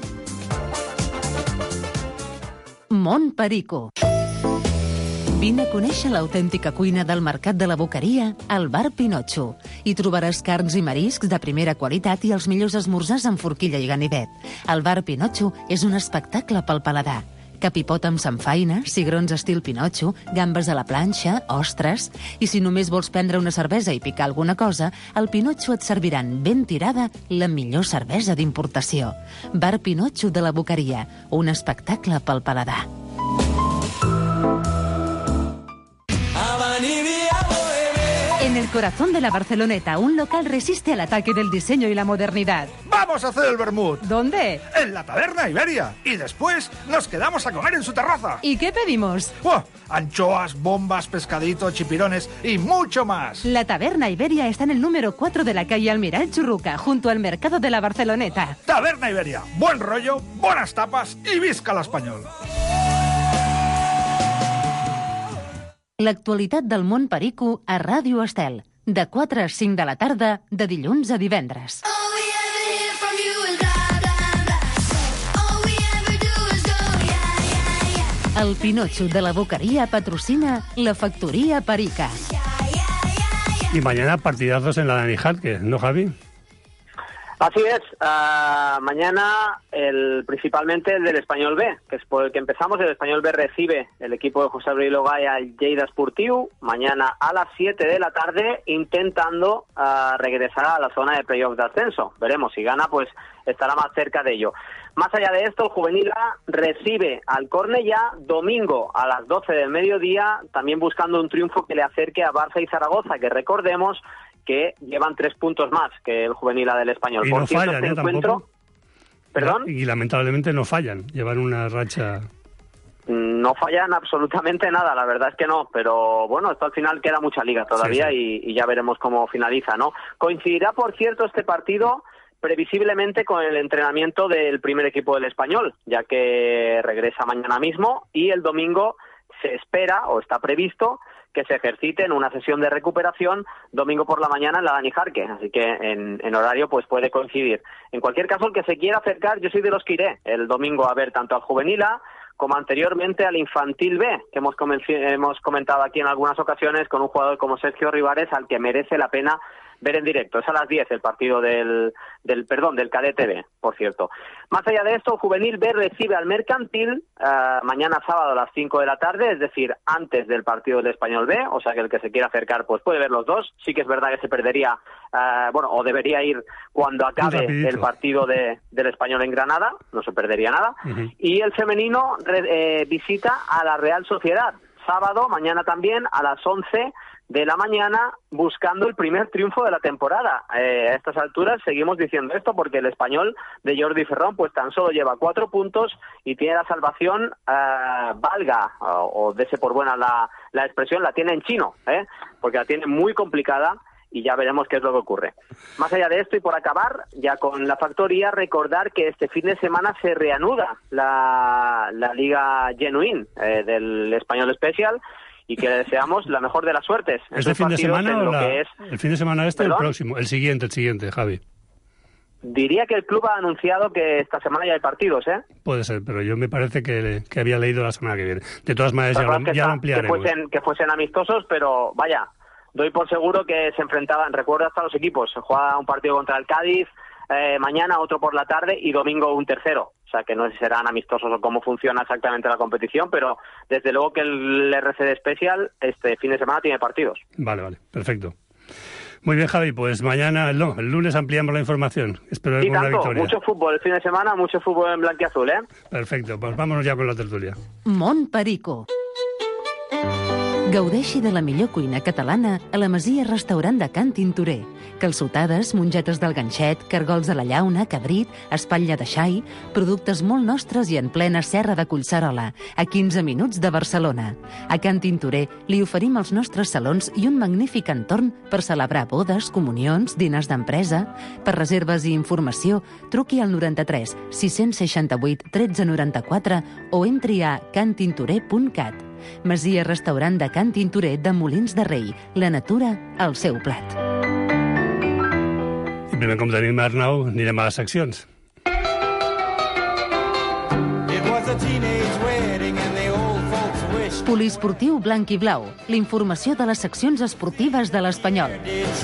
Mont Perico. Vine a conèixer l'autèntica cuina del Mercat de la Boqueria al Bar Pinotxo. Hi trobaràs carns i mariscs de primera qualitat i els millors esmorzars amb forquilla i ganivet. El Bar Pinotxo és un espectacle pel paladar. capipot amb samfaina, cigrons estil Pinotxo, gambes a la planxa, ostres... I si només vols prendre una cervesa i picar alguna cosa, al Pinotxo et serviran ben tirada la millor cervesa d'importació. Bar Pinotxo de la Boqueria, un espectacle pel paladar. En el corazón de la Barceloneta, un local resiste al ataque del diseño y la modernidad. ¡Vamos a hacer el vermut! ¿Dónde? En la Taberna Iberia. Y después nos quedamos a comer en su terraza. ¿Y qué pedimos? ¡Oh! Anchoas, bombas, pescaditos, chipirones y mucho más. La Taberna Iberia está en el número cuatro de la calle Almiral Churruca, junto al mercado de la Barceloneta. Taberna Iberia. Buen rollo, buenas tapas y visca l'espanyol. L'actualitat del món perico a Ràdio Estel, de quatre a cinc de la tarda, de dilluns a divendres. El Pinotxo de la Boqueria patrocina la Factoría Perica. Y mañana partidazos en la Dani Jarque, ¿no, Javi? Así es, uh, mañana el principalmente el del Español B, que es por el que empezamos. El Español B recibe el equipo de José Abril Ogay al Lleida Esportiu, mañana a las siete de la tarde, intentando uh, regresar a la zona de playoff de ascenso. Veremos, si gana, pues estará más cerca de ello. Más allá de esto, el Juvenil A recibe al Cornellá domingo a las doce del mediodía, también buscando un triunfo que le acerque a Barça y Zaragoza, que recordemos que llevan tres puntos más que el Juvenil A del Español. Y Por no cierto, fallan, este ¿eh? encuentro... Tampoco. ¿Perdón? Y lamentablemente no fallan, llevan una racha... No fallan absolutamente nada, la verdad es que no, pero bueno, esto al final queda mucha liga todavía, sí, sí. Y, y ya veremos cómo finaliza, ¿no? Coincidirá, por cierto, este partido previsiblemente con el entrenamiento del primer equipo del Español, ya que regresa mañana mismo y el domingo se espera, o está previsto, que se ejercite en una sesión de recuperación domingo por la mañana en la Dani Jarque, así que en, en horario pues puede coincidir. En cualquier caso, el que se quiera acercar, yo soy de los que iré el domingo a ver tanto al Juvenil A como anteriormente al Infantil B, que hemos, hemos comentado aquí en algunas ocasiones con un jugador como Sergio Rivares, al que merece la pena ver en directo. Es a las diez el partido del, del perdón, del Cadete B, por cierto. Más allá de esto, Juvenil B recibe al Mercantil uh, mañana sábado a las cinco de la tarde, es decir, antes del partido del Español B, o sea que el que se quiera acercar pues puede ver los dos. Sí que es verdad que se perdería, uh, bueno, o debería ir cuando acabe el partido de, del Español en Granada, no se perdería nada. Uh-huh. Y el femenino re, eh, visita a la Real Sociedad, sábado, mañana también, a las once de la mañana, buscando el primer triunfo de la temporada. Eh, a estas alturas seguimos diciendo esto porque el Español de Jordi Ferrón pues tan solo lleva cuatro puntos y tiene la salvación, eh, valga, o, o dese por buena la, la expresión, la tiene en chino, ¿eh? Porque la tiene muy complicada y ya veremos qué es lo que ocurre. Más allá de esto, y por acabar, ya con la factoría, recordar que este fin de semana se reanuda la, la Liga Genuine eh, del Español Special, y que deseamos la mejor de las suertes. ¿Este fin de semana o la, es... el fin de semana este o el próximo? El siguiente, el siguiente, Javi. Diría que el club ha anunciado que esta semana ya hay partidos, ¿eh? Puede ser, pero yo me parece que, que había leído la semana que viene. De todas maneras, ya, lo, ya lo ampliaremos. Que fuesen, que fuesen amistosos, pero vaya, doy por seguro que se enfrentaban, recuerdo hasta los equipos, se juega un partido contra el Cádiz, eh, mañana otro por la tarde y domingo un tercero. O sea, que no sé si serán amistosos o cómo funciona exactamente la competición, pero desde luego que el R C D Special este fin de semana tiene partidos. Vale, vale, perfecto. Muy bien, Javi, pues mañana, no, el lunes ampliamos la información. Espero que con una victoria. Mucho fútbol el fin de semana, mucho fútbol en blanquiazul, ¿eh? Perfecto, pues vámonos ya con la tertulia. Mont Perico. Gaudeixi de la millor cuina catalana a la Masia Restaurant de Can Tintorer. Calçotades, mongetes del ganxet, cargols a la llauna, cabrit, espatlla de xai, productes molt nostres i en plena serra de Collserola, a quinze minuts de Barcelona. A Can Tintorer li oferim els nostres salons i un magnífic entorn per celebrar bodes, comunions, dinars d'empresa. Per reserves i informació, truqui al noranta-tres sis-cents seixanta-vuit tretze noranta-quatre o entri a can tintorer punt cat. Masia Restaurant de Can Tintorer de Molins de Rei. La natura al seu plat. I primer, com tenim Arnau, anirem a les seccions. Poliesportiu blanc i blau. L'informació de les seccions esportives de l'Espanyol.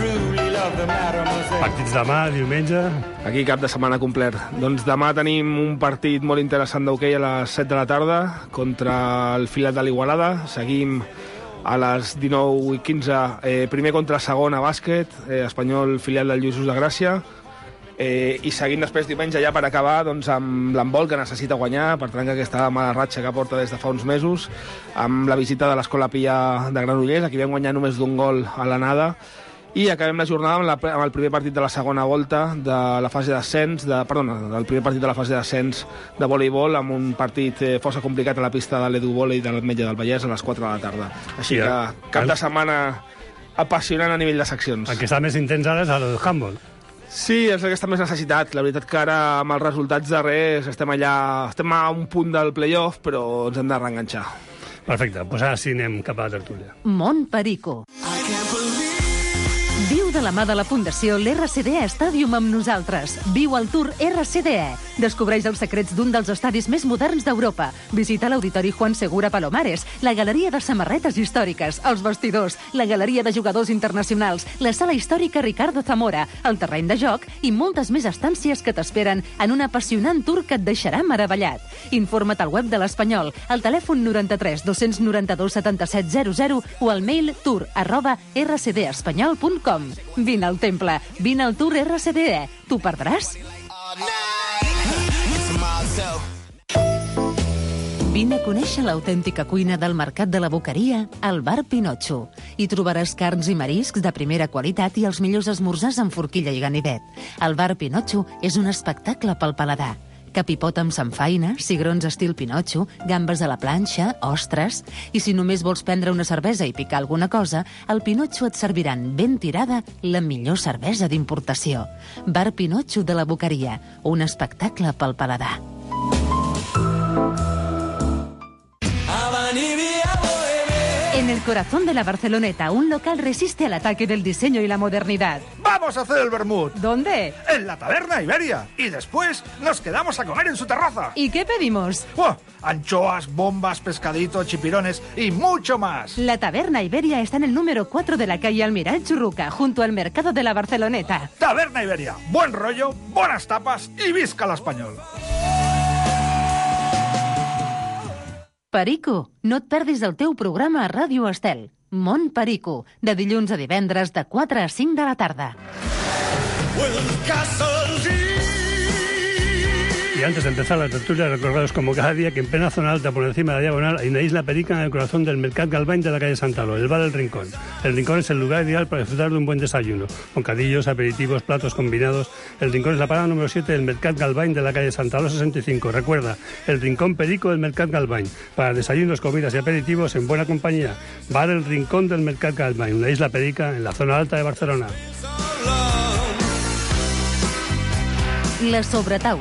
Partits demà, diumenge... Aquí cap de setmana complet. Doncs demà tenim un partit molt interessant d'hoquei a les set de la tarda contra el Filat de l'Igualada. Seguim a les dinou i quinze, eh, primer contra segon a bàsquet, eh, Espanyol filial del Lluïsos de Gràcia. Eh, i seguint després diumenge ja per acabar doncs, amb l'handbol, que necessita guanyar per trencar aquesta mala ratxa que porta des de fa uns mesos, amb la visita de l'Escola Pia de Granollers, aquí vam guanyar només d'un gol a l'anada, i acabem la jornada amb, la, amb el primer partit de la segona volta de la fase d'ascens, de, perdona, del primer partit de la fase d'ascens de voleibol, amb un partit eh, força complicat a la pista de l'Edu Volei de l'Ametlla del Vallès a les quatre de la tarda. Així que cap de setmana apassionant a nivell de seccions. El que està més intens ara és el handball. Sí, és el que està més necessitat. La veritat que ara, amb els resultats darrers, estem allà, estem a un punt del playoff, però ens hem de reenganxar. Perfecte, doncs ara sí anem cap a la tertúlia. Mont Perico. Viu de la mà de la Fundació l'R C D E Stadium amb nosaltres. Viu el Tour R C D E. Descobreix els secrets d'un dels estadis més moderns d'Europa. Visita l'Auditori Juan Segura Palomares, la Galeria de Samarretes Històriques, els vestidors, la Galeria de Jugadors Internacionals, la Sala Històrica Ricardo Zamora, el terreny de joc i moltes més estàncies que t'esperen en un apassionant tour que et deixarà meravellat. Informa't al web de l'Espanyol, al telèfon noranta-tres dos noranta-dos setanta-set zero zero o al mail tour arroba r c d espanyol punt com. Vine al temple, vine al Tour R C D E. T'ho perdràs? Vine a conèixer l'autèntica cuina del Mercat de la Boqueria al Bar Pinotxo. Hi trobaràs carns i mariscs de primera qualitat i els millors esmorzars amb forquilla i ganivet. El Bar Pinotxo és un espectacle pel paladar. Capipot amb samfaina, cigrons estil Pinotxo, gambes a la planxa, ostres... I si només vols prendre una cervesa i picar alguna cosa, al Pinotxo et serviran ben tirada la millor cervesa d'importació. Bar Pinotxo de la Boqueria, un espectacle pel paladar. En el corazón de la Barceloneta, un local resiste al ataque del diseño y la modernidad. ¡Vamos a hacer el vermut! ¿Dónde? En la Taberna Iberia. Y después nos quedamos a comer en su terraza. ¿Y qué pedimos? ¡Oh! Anchoas, bombas, pescadito, chipirones y mucho más. La Taberna Iberia está en el número cuatro de la calle Almiral Churruca, junto al mercado de la Barceloneta. Taberna Iberia. Buen rollo, buenas tapas y visca l'espanyol. Perico, no et perdis el teu programa a Ràdio Estel. Mont Perico, de dilluns a divendres de quatre a cinc de la tarda. Y antes de empezar la tertulia, recordaros como cada día que en plena zona alta, por encima de la diagonal, hay una isla perica en el corazón del Mercat Galvany de la calle Santalo, el bar del Rincón. El Rincón es el lugar ideal para disfrutar de un buen desayuno, bocadillos, aperitivos, platos combinados. El Rincón es la parada número siete del Mercat Galvany de la calle Santalo sesenta y cinco. Recuerda, el Rincón Perico del Mercat Galvany, para desayunos, comidas y aperitivos en buena compañía. Bar el Rincón del Mercat Galvany, una isla perica en la zona alta de Barcelona. La sobretaula.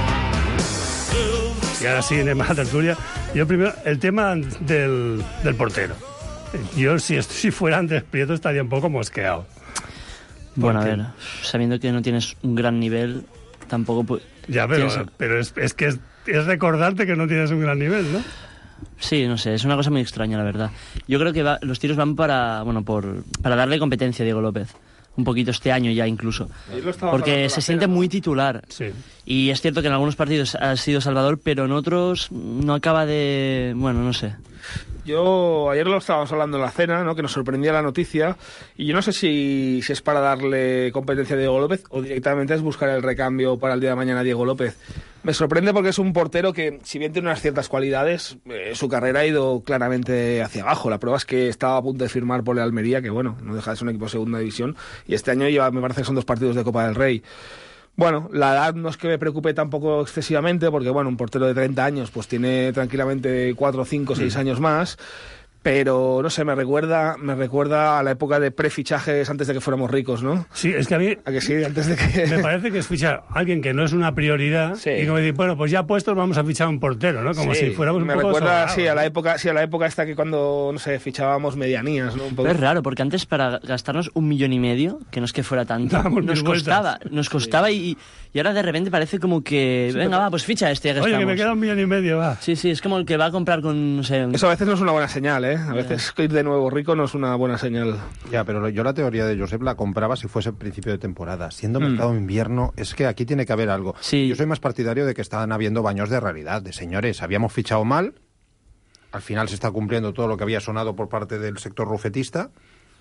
Y ahora sí, en la tertulia. Yo primero, el tema del, del portero. Yo, si, esto, si fuera Andrés Prieto, estaría un poco mosqueado. Bueno, a ver, sabiendo que no tienes un gran nivel, tampoco... Pu- ya, pero, tienes... pero es, es que es, es recordarte que no tienes un gran nivel, ¿no? Sí, no sé, es una cosa muy extraña, la verdad. Yo creo que va, los tiros van para, bueno, por, para darle competencia a Diego López. Un poquito este año ya incluso. Porque se siente muy titular. Sí. Y es cierto que en algunos partidos ha sido Salvador, pero en otros no acaba de... Bueno, no sé. Yo, ayer lo estábamos hablando en la cena, ¿no? Que nos sorprendía la noticia, y yo no sé si, si es para darle competencia a Diego López o directamente es buscar el recambio para el día de mañana a Diego López. Me sorprende porque es un portero que, si bien tiene unas ciertas cualidades, eh, su carrera ha ido claramente hacia abajo. La prueba es que estaba a punto de firmar por el Almería, que bueno, no deja de ser un equipo de segunda división, y este año lleva, me parece que son dos partidos de Copa del Rey. Bueno, la edad no es que me preocupe tampoco excesivamente, porque bueno, un portero de treinta años pues tiene tranquilamente cuatro, cinco, seis años más, pero no sé, me recuerda me recuerda a la época de prefichajes antes de que fuéramos ricos, ¿no? Sí, es que a mí... ¿A que sí? Antes de que... Me parece que es fichar a alguien que no es una prioridad sí. y como decir, bueno, pues ya puestos vamos a fichar un portero, ¿no? Como sí, si fuéramos un me poco recuerda, sobrados, sí, a la ¿no? época, sí, a la época esta que cuando, no sé, fichábamos medianías, ¿no? Un poco. Pero es raro, porque antes para gastarnos un millón y medio, que no es que fuera tanto, Dábamos nos mil costaba, vueltas. nos costaba sí. y, y ahora de repente parece como que, Sí, venga, pero... va, pues ficha este que Oye, estamos. que me queda un millón y medio, va. Sí, sí, es como el que va a comprar con, no sé... Eso a veces no es una buena señal, ¿eh? A veces ir de nuevo rico no es una buena señal. Ya, pero yo la teoría de Josep la compraba si fuese principio de temporada. Siendo Mm. mercado invierno, es que aquí tiene que haber algo. Sí. Yo soy más partidario de que están habiendo baños de realidad, de señores, habíamos fichado mal, al final se está cumpliendo todo lo que había sonado por parte del sector rufetista,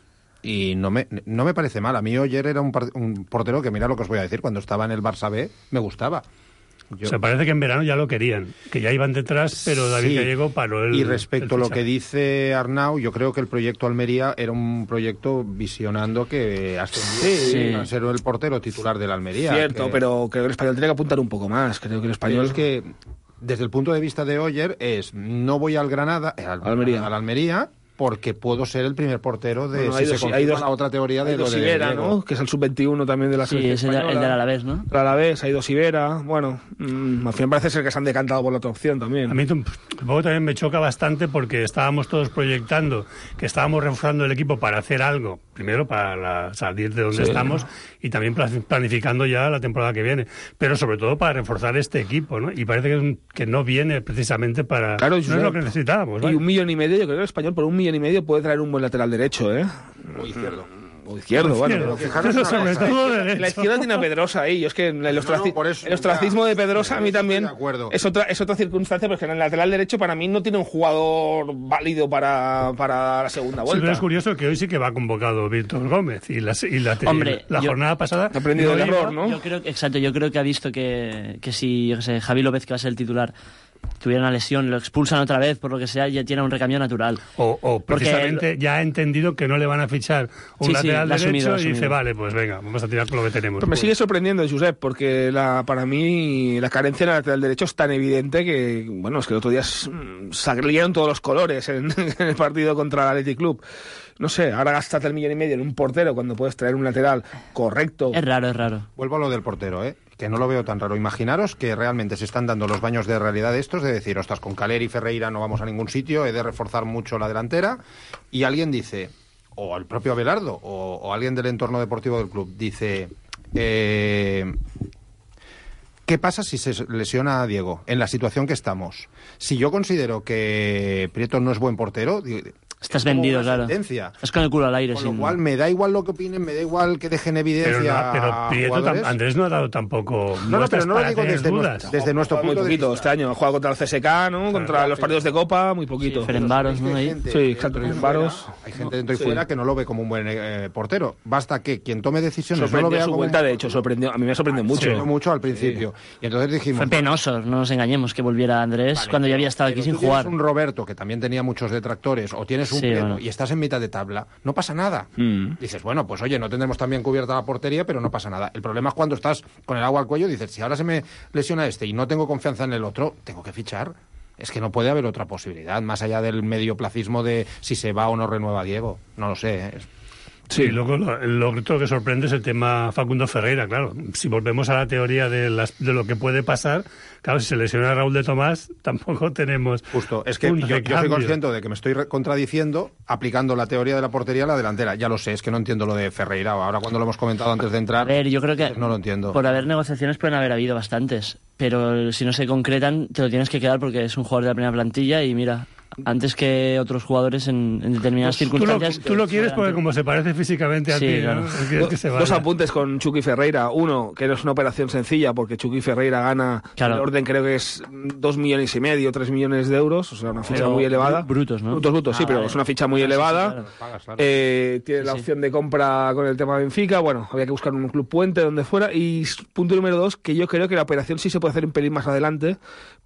y no me, no me parece mal. A mí Oyer era un, par- un portero que, mira lo que os voy a decir, cuando estaba en el Barça B, me gustaba. Yo... O sea, parece que en verano ya lo querían, que ya iban detrás, pero David Sí. Gallego paró el... Y respecto a el lo que dice Arnau, yo creo que el proyecto Almería era un proyecto visionando que ascendió Sí. a ser el portero titular del Almería. Cierto, que... pero creo que el español tiene que apuntar un poco más. Creo que el español... Pero es que, desde el punto de vista de Oyer, es no voy al Granada, eh, al, Almería. al Almería, porque puedo ser el primer portero de Bueno, si hay se dos- confirma hay dos- la otra teoría de Hay lo dos de Ibera, Diego. ¿no? Que es el sub veintiuno también de la Sí, selección es el, de- el española. del Alavés, ¿no? El Alavés, hay dos Ibera. Bueno, mmm, al final parece ser que se han decantado por la otra opción también. A mí un poco también me choca bastante porque estábamos todos proyectando que estábamos reforzando el equipo para hacer algo, primero para la- salir de donde Sí. estamos y también pla- planificando ya la temporada que viene, pero sobre todo para reforzar este equipo, ¿no? Y parece que, es un- que no viene precisamente para... Claro, no es lo que necesitábamos, Y ¿vale? un millón y medio, yo creo que el español por un millón y medio puede traer un buen lateral derecho, ¿eh? O izquierdo. O izquierdo, bueno. Izquierdo. Pero fijaros Eso una sobre cosa, todo ¿eh? derecho. La izquierda tiene a Pedrosa ahí. Yo es que el, ostraci- No, no, por eso, el ostracismo ya. de Pedrosa a mí Estoy también de acuerdo. es otra, es otra circunstancia, pero es que en el lateral derecho para mí no tiene un jugador válido para, para la segunda Sí, vuelta. pero es curioso que hoy sí que va convocado Víctor Gómez y la, y la, Hombre, la yo- jornada pasada... Ha aprendido no el iba- error, ¿no? Yo creo que, exacto, yo creo que ha visto que, que si, yo qué sé, Javi López, que va a ser el titular, tuviera una lesión, lo expulsan otra vez, por lo que sea, ya tiene un recambio natural. O, o Porque precisamente ya ha entendido que no le van a fichar un Sí, sí, lateral lo ha derecho asumido, lo ha y dice, asumido. vale, pues venga, vamos a tirar con lo que tenemos. Pero me Pues- sigue sorprendiendo, Josep, porque la, para mí la carencia en el lateral derecho es tan evidente que, bueno, es que el otro día mm, salieron todos los colores en, en el partido contra el Athletic Club. No sé, ahora gástate el millón y medio en un portero cuando puedes traer un lateral correcto. Es raro, es raro. Vuelvo a lo del portero, ¿eh? Que no lo veo tan raro. Imaginaros que realmente se están dando los baños de realidad estos, de decir, ostras, con Caleri y Ferreira no vamos a ningún sitio, he de reforzar mucho la delantera, y alguien dice, o el propio Abelardo, o, o alguien del entorno deportivo del club, dice, eh, ¿qué pasa si se lesiona a Diego en la situación que estamos? Si yo considero que Prieto no es buen portero, digo, Estás es como vendido, una claro. sentencia. Es con el culo al aire, Con sin... lo cual me da igual lo que opinen, me da igual que dejen Pero, evidencia no, pero a Prieto, jugadores. tam- Andrés no ha dado tampoco No, no, muestras pero no lo para digo tener desde dudas. nuestro, desde nuestro Muy punto de poquito vista. este año. Ha jugado contra el C S K, ¿no? Contra claro, los pero- partidos de Copa, muy poquito. Sí, Ferenbaros, ¿no? Ahí. Gente Sí, dentro exacto, y Ferenbaros. fuera, hay gente dentro y Sí. fuera que no lo ve como un buen eh, portero. Basta que quien tome decisiones no lo Sorprendió vea su como vuelta, un... de hecho, sorprendió. A mí me sorprendió mucho. Sorprendió mucho al principio. Y entonces dijimos... Fue penoso, no nos engañemos, que volviera Andrés vale, cuando ya pero- había estado aquí pero sin tú tienes jugar. un Roberto que también tenía muchos detractores, o tienes un Sí, Prieto bueno. y estás en mitad de tabla, no pasa nada. Mm. Dices, bueno, pues oye, no tendremos tan bien cubierta la portería, pero no pasa nada. El problema es cuando estás con el agua al cuello y dices, si ahora se me lesiona este y no tengo confianza en el otro, tengo que fichar. Es que no puede haber otra posibilidad, más allá del medioplacismo de si se va o no renueva Diego. No lo sé. ¿eh? Sí, y luego lo, lo otro que sorprende es el tema Facundo Ferreira, claro. Si volvemos a la teoría de, las, de lo que puede pasar, claro, si se lesiona a Raúl de Tomás, tampoco tenemos... Justo, es que un yo, yo soy recambio. consciente de que me estoy re- contradiciendo aplicando la teoría de la portería a la delantera. Ya lo sé, es que no entiendo lo de Ferreira. Ahora cuando lo hemos comentado antes de entrar, A ver, yo creo que no lo entiendo. por haber negociaciones pueden haber habido bastantes, pero si no se concretan te lo tienes que quedar porque es un jugador de la primera plantilla y mira, antes que otros jugadores en, en determinadas Tú lo, circunstancias... tú lo quieres porque como se parece físicamente a Sí, ti, claro. ¿no? Quieres que se Dos vaya. apuntes con Chucky Ferreira. Uno, que no es una operación sencilla, porque Chucky Ferreira gana Claro. el orden, creo que es dos millones y medio, tres millones de euros, o sea, una ficha Pero muy elevada. bru- brutos, ¿no? Brutos, brutos, Ah, sí, pero vale. es una ficha muy Ah, sí, sí, elevada. claro. Pagas, claro. Eh, tiene Sí, la sí. opción de compra con el tema de Benfica. Bueno, había que buscar un club puente donde fuera. Y s- punto número dos, que yo creo que la operación sí se puede hacer un pelín más adelante,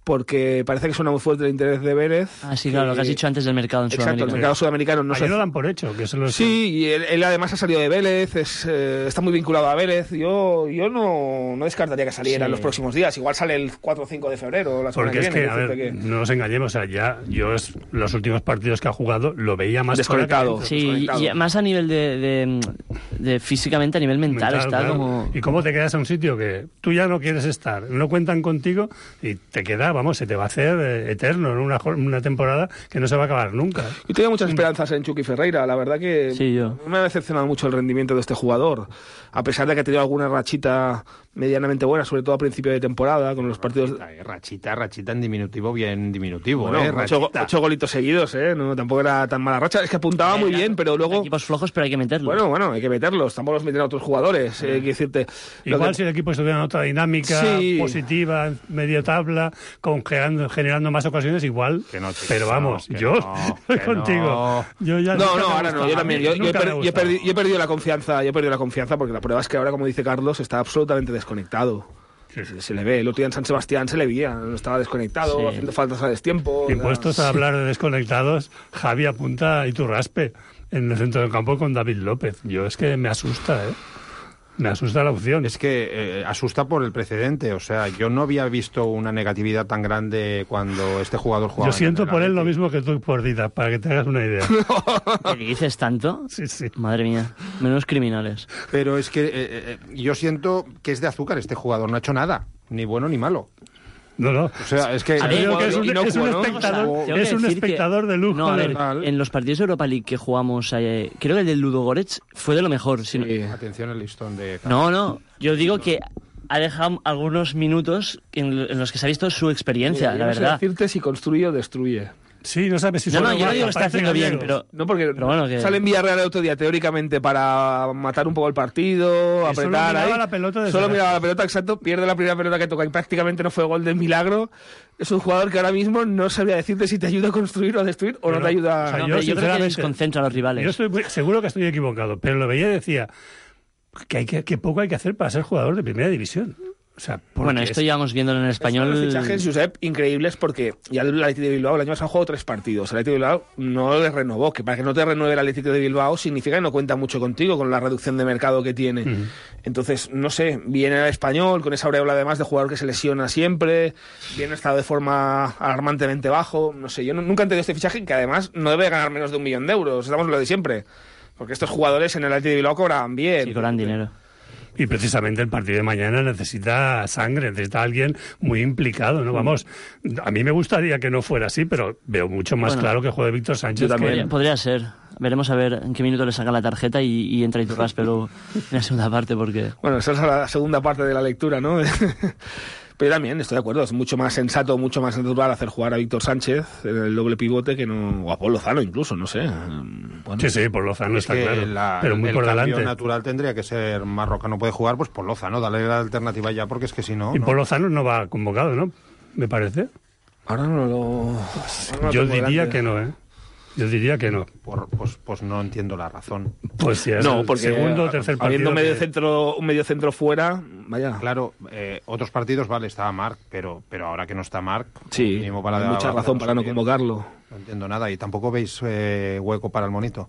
porque parece que suena muy fuerte el interés de Vélez. Ah, sí, claro, lo que has dicho antes del mercado en Exacto, Sudamérica. el mercado sudamericano no Ahí se... lo dan por hecho, que eso lo Sí, y él, él además ha salido de Vélez, es, eh, está muy vinculado a Vélez. Yo yo no, no descartaría que saliera Sí. en los próximos días. Igual sale el cuatro o cinco de febrero, la semana Porque que es viene. que, a ver, decirte que- no nos engañemos, o sea, ya yo es, los últimos partidos que ha jugado lo veía más Desconectado. fuera que dentro. Sí, desconectado. y más a nivel de, de, de físicamente, a nivel mental, Mental, está claro. como... ¿Y cómo te quedas a un sitio que tú ya no quieres estar? No cuentan contigo y te queda, vamos, se te va a hacer eh, eterno en una, jor- una temporada que no se va a acabar nunca. Yo tenía muchas esperanzas en Chucky Ferreira. La verdad que Sí, yo. me ha decepcionado mucho el rendimiento de este jugador. A pesar de que ha tenido alguna rachita medianamente buena, sobre todo a principio de temporada, con los partidos... Rachita, eh, rachita, rachita en diminutivo, bien diminutivo, Bueno, eh, ocho, rachita. ocho golitos seguidos, ¿eh? No, tampoco era tan mala racha. Es que apuntaba muy bien, pero luego... Equipos flojos, pero hay que meterlos. Bueno, bueno, hay que meterlos. Tampoco los meten a otros jugadores. Eh, hay que decirte... lo Igual que- si el equipo estuviera en otra dinámica Sí. positiva, medio tabla, con generando, generando más ocasiones, igual. Que no, chico, pero vamos, no, que yo no, estoy que contigo. no. Yo ya No, nunca no, me ahora gusta. no, yo A también. mí Yo, yo he, nunca me per- ha yo he gustado. perdi- yo he perdido la confianza, yo he perdido la confianza porque la prueba es que ahora, como dice Carlos, está absolutamente desconectado. Se, se le ve. El otro día en San Sebastián se le veía, estaba desconectado, Sí. haciendo faltas a destiempo. Y puestos a hablar de desconectados, Javi apunta a Iturraspe en el centro del campo con David López. Yo es que me asusta, ¿eh? Me asusta la opción. Es que eh, asusta por el precedente, o sea, yo no había visto una negatividad tan grande cuando este jugador jugaba. Yo siento en el por él lo Atleti. mismo que tú por Dida, para que te hagas una idea. ¿Qué dices tanto? Sí, sí. Madre mía, menos criminales. Pero es que eh, eh, yo siento que es de azúcar este jugador, no ha hecho nada, ni bueno ni malo. No, no. O sea, es que... A ver, Digo que es un, inocuo, es un ¿no? espectador, O sea, tengo es que un decir que- espectador de lujo. No, a ver, del- en los partidos de Europa League que jugamos, eh, creo que el del Ludogorets fue de lo mejor. si no- Sí. Atención el listón de... No, no, yo digo que ha dejado algunos minutos en, en los que se ha visto su experiencia, Mira, la yo no sé verdad. decirte si construye o destruye. Sí, no sabes si No, solo no, yo no va- digo que está aparecen haciendo bien, gallegos. pero... No, porque Pero bueno, que- sale en Villarreal el otro día teóricamente para matar un poco el partido, Y solo apretar miraba ahí. la pelota desde Solo atrás. miraba la pelota, exacto, pierde la primera pelota que toca y prácticamente no fue gol de milagro. Es un jugador que ahora mismo no sabría decirte si te ayuda a construir o a destruir o no, Pero, te ayuda... o sea, No, yo pero yo creo que sinceramente- desconcentra a los rivales. Yo estoy muy- seguro que estoy equivocado, pero lo veía y decía que, hay que, que poco hay que hacer para ser jugador de primera división. O sea, porque Bueno, esto es- llevamos viéndolo en el español. Los fichajes, Josep, increíbles porque ya el Atlético de Bilbao el año pasado jugó tres partidos. El Atlético de Bilbao no le renovó, que para que no te renueve el Atlético de Bilbao significa que no cuenta mucho contigo con la reducción de mercado que tiene. Ujú. Entonces, no sé, viene al español con esa aureola además de jugador que se lesiona siempre, viene estado de forma alarmantemente bajo. No sé, yo no- nunca he entendido este fichaje que además no debe ganar menos de un millón de euros. Estamos en lo de siempre. Porque estos jugadores en el Atlético de Bilbao cobran bien. Sí, cobran dinero. Y precisamente el partido de mañana necesita sangre, necesita alguien muy implicado, ¿no? Vamos, a mí me gustaría que no fuera así, pero veo mucho más Bueno, claro que juegue Víctor Sánchez. yo también. que- Podría, podría ser. Veremos a ver en qué minuto le sacan la tarjeta y, y entra Iturraspe luego en la segunda parte, porque... Bueno, esa es la segunda parte de la lectura, ¿no? Pero yo también estoy de acuerdo, es mucho más sensato, mucho más natural hacer jugar a Víctor Sánchez en el doble pivote que no, o a Paul Lozano incluso, no sé. Bueno, Sí, sí, por Lozano Es está que claro, la- pero muy el por cambio delante. natural tendría que ser Marroca, no puede jugar, pues por Loza, ¿no? Dale la alternativa ya, porque es que si no... Y no. por Lozano no va convocado, ¿no? Me parece. ahora no lo... ahora no lo Yo tengo diría delante. que no, ¿eh? Yo diría que no. Por- pues, pues no entiendo la razón. Pues si es No, el porque segundo o tercer partido. habiendo medio que- centro, un medio centro fuera, vaya. Claro, eh, otros partidos, vale, estaba Marc, pero, pero ahora que no está Marc, Sí, mínimo para hay dar- mucha razón para no subir. convocarlo. No entiendo nada. Y tampoco veis eh, hueco para el monito.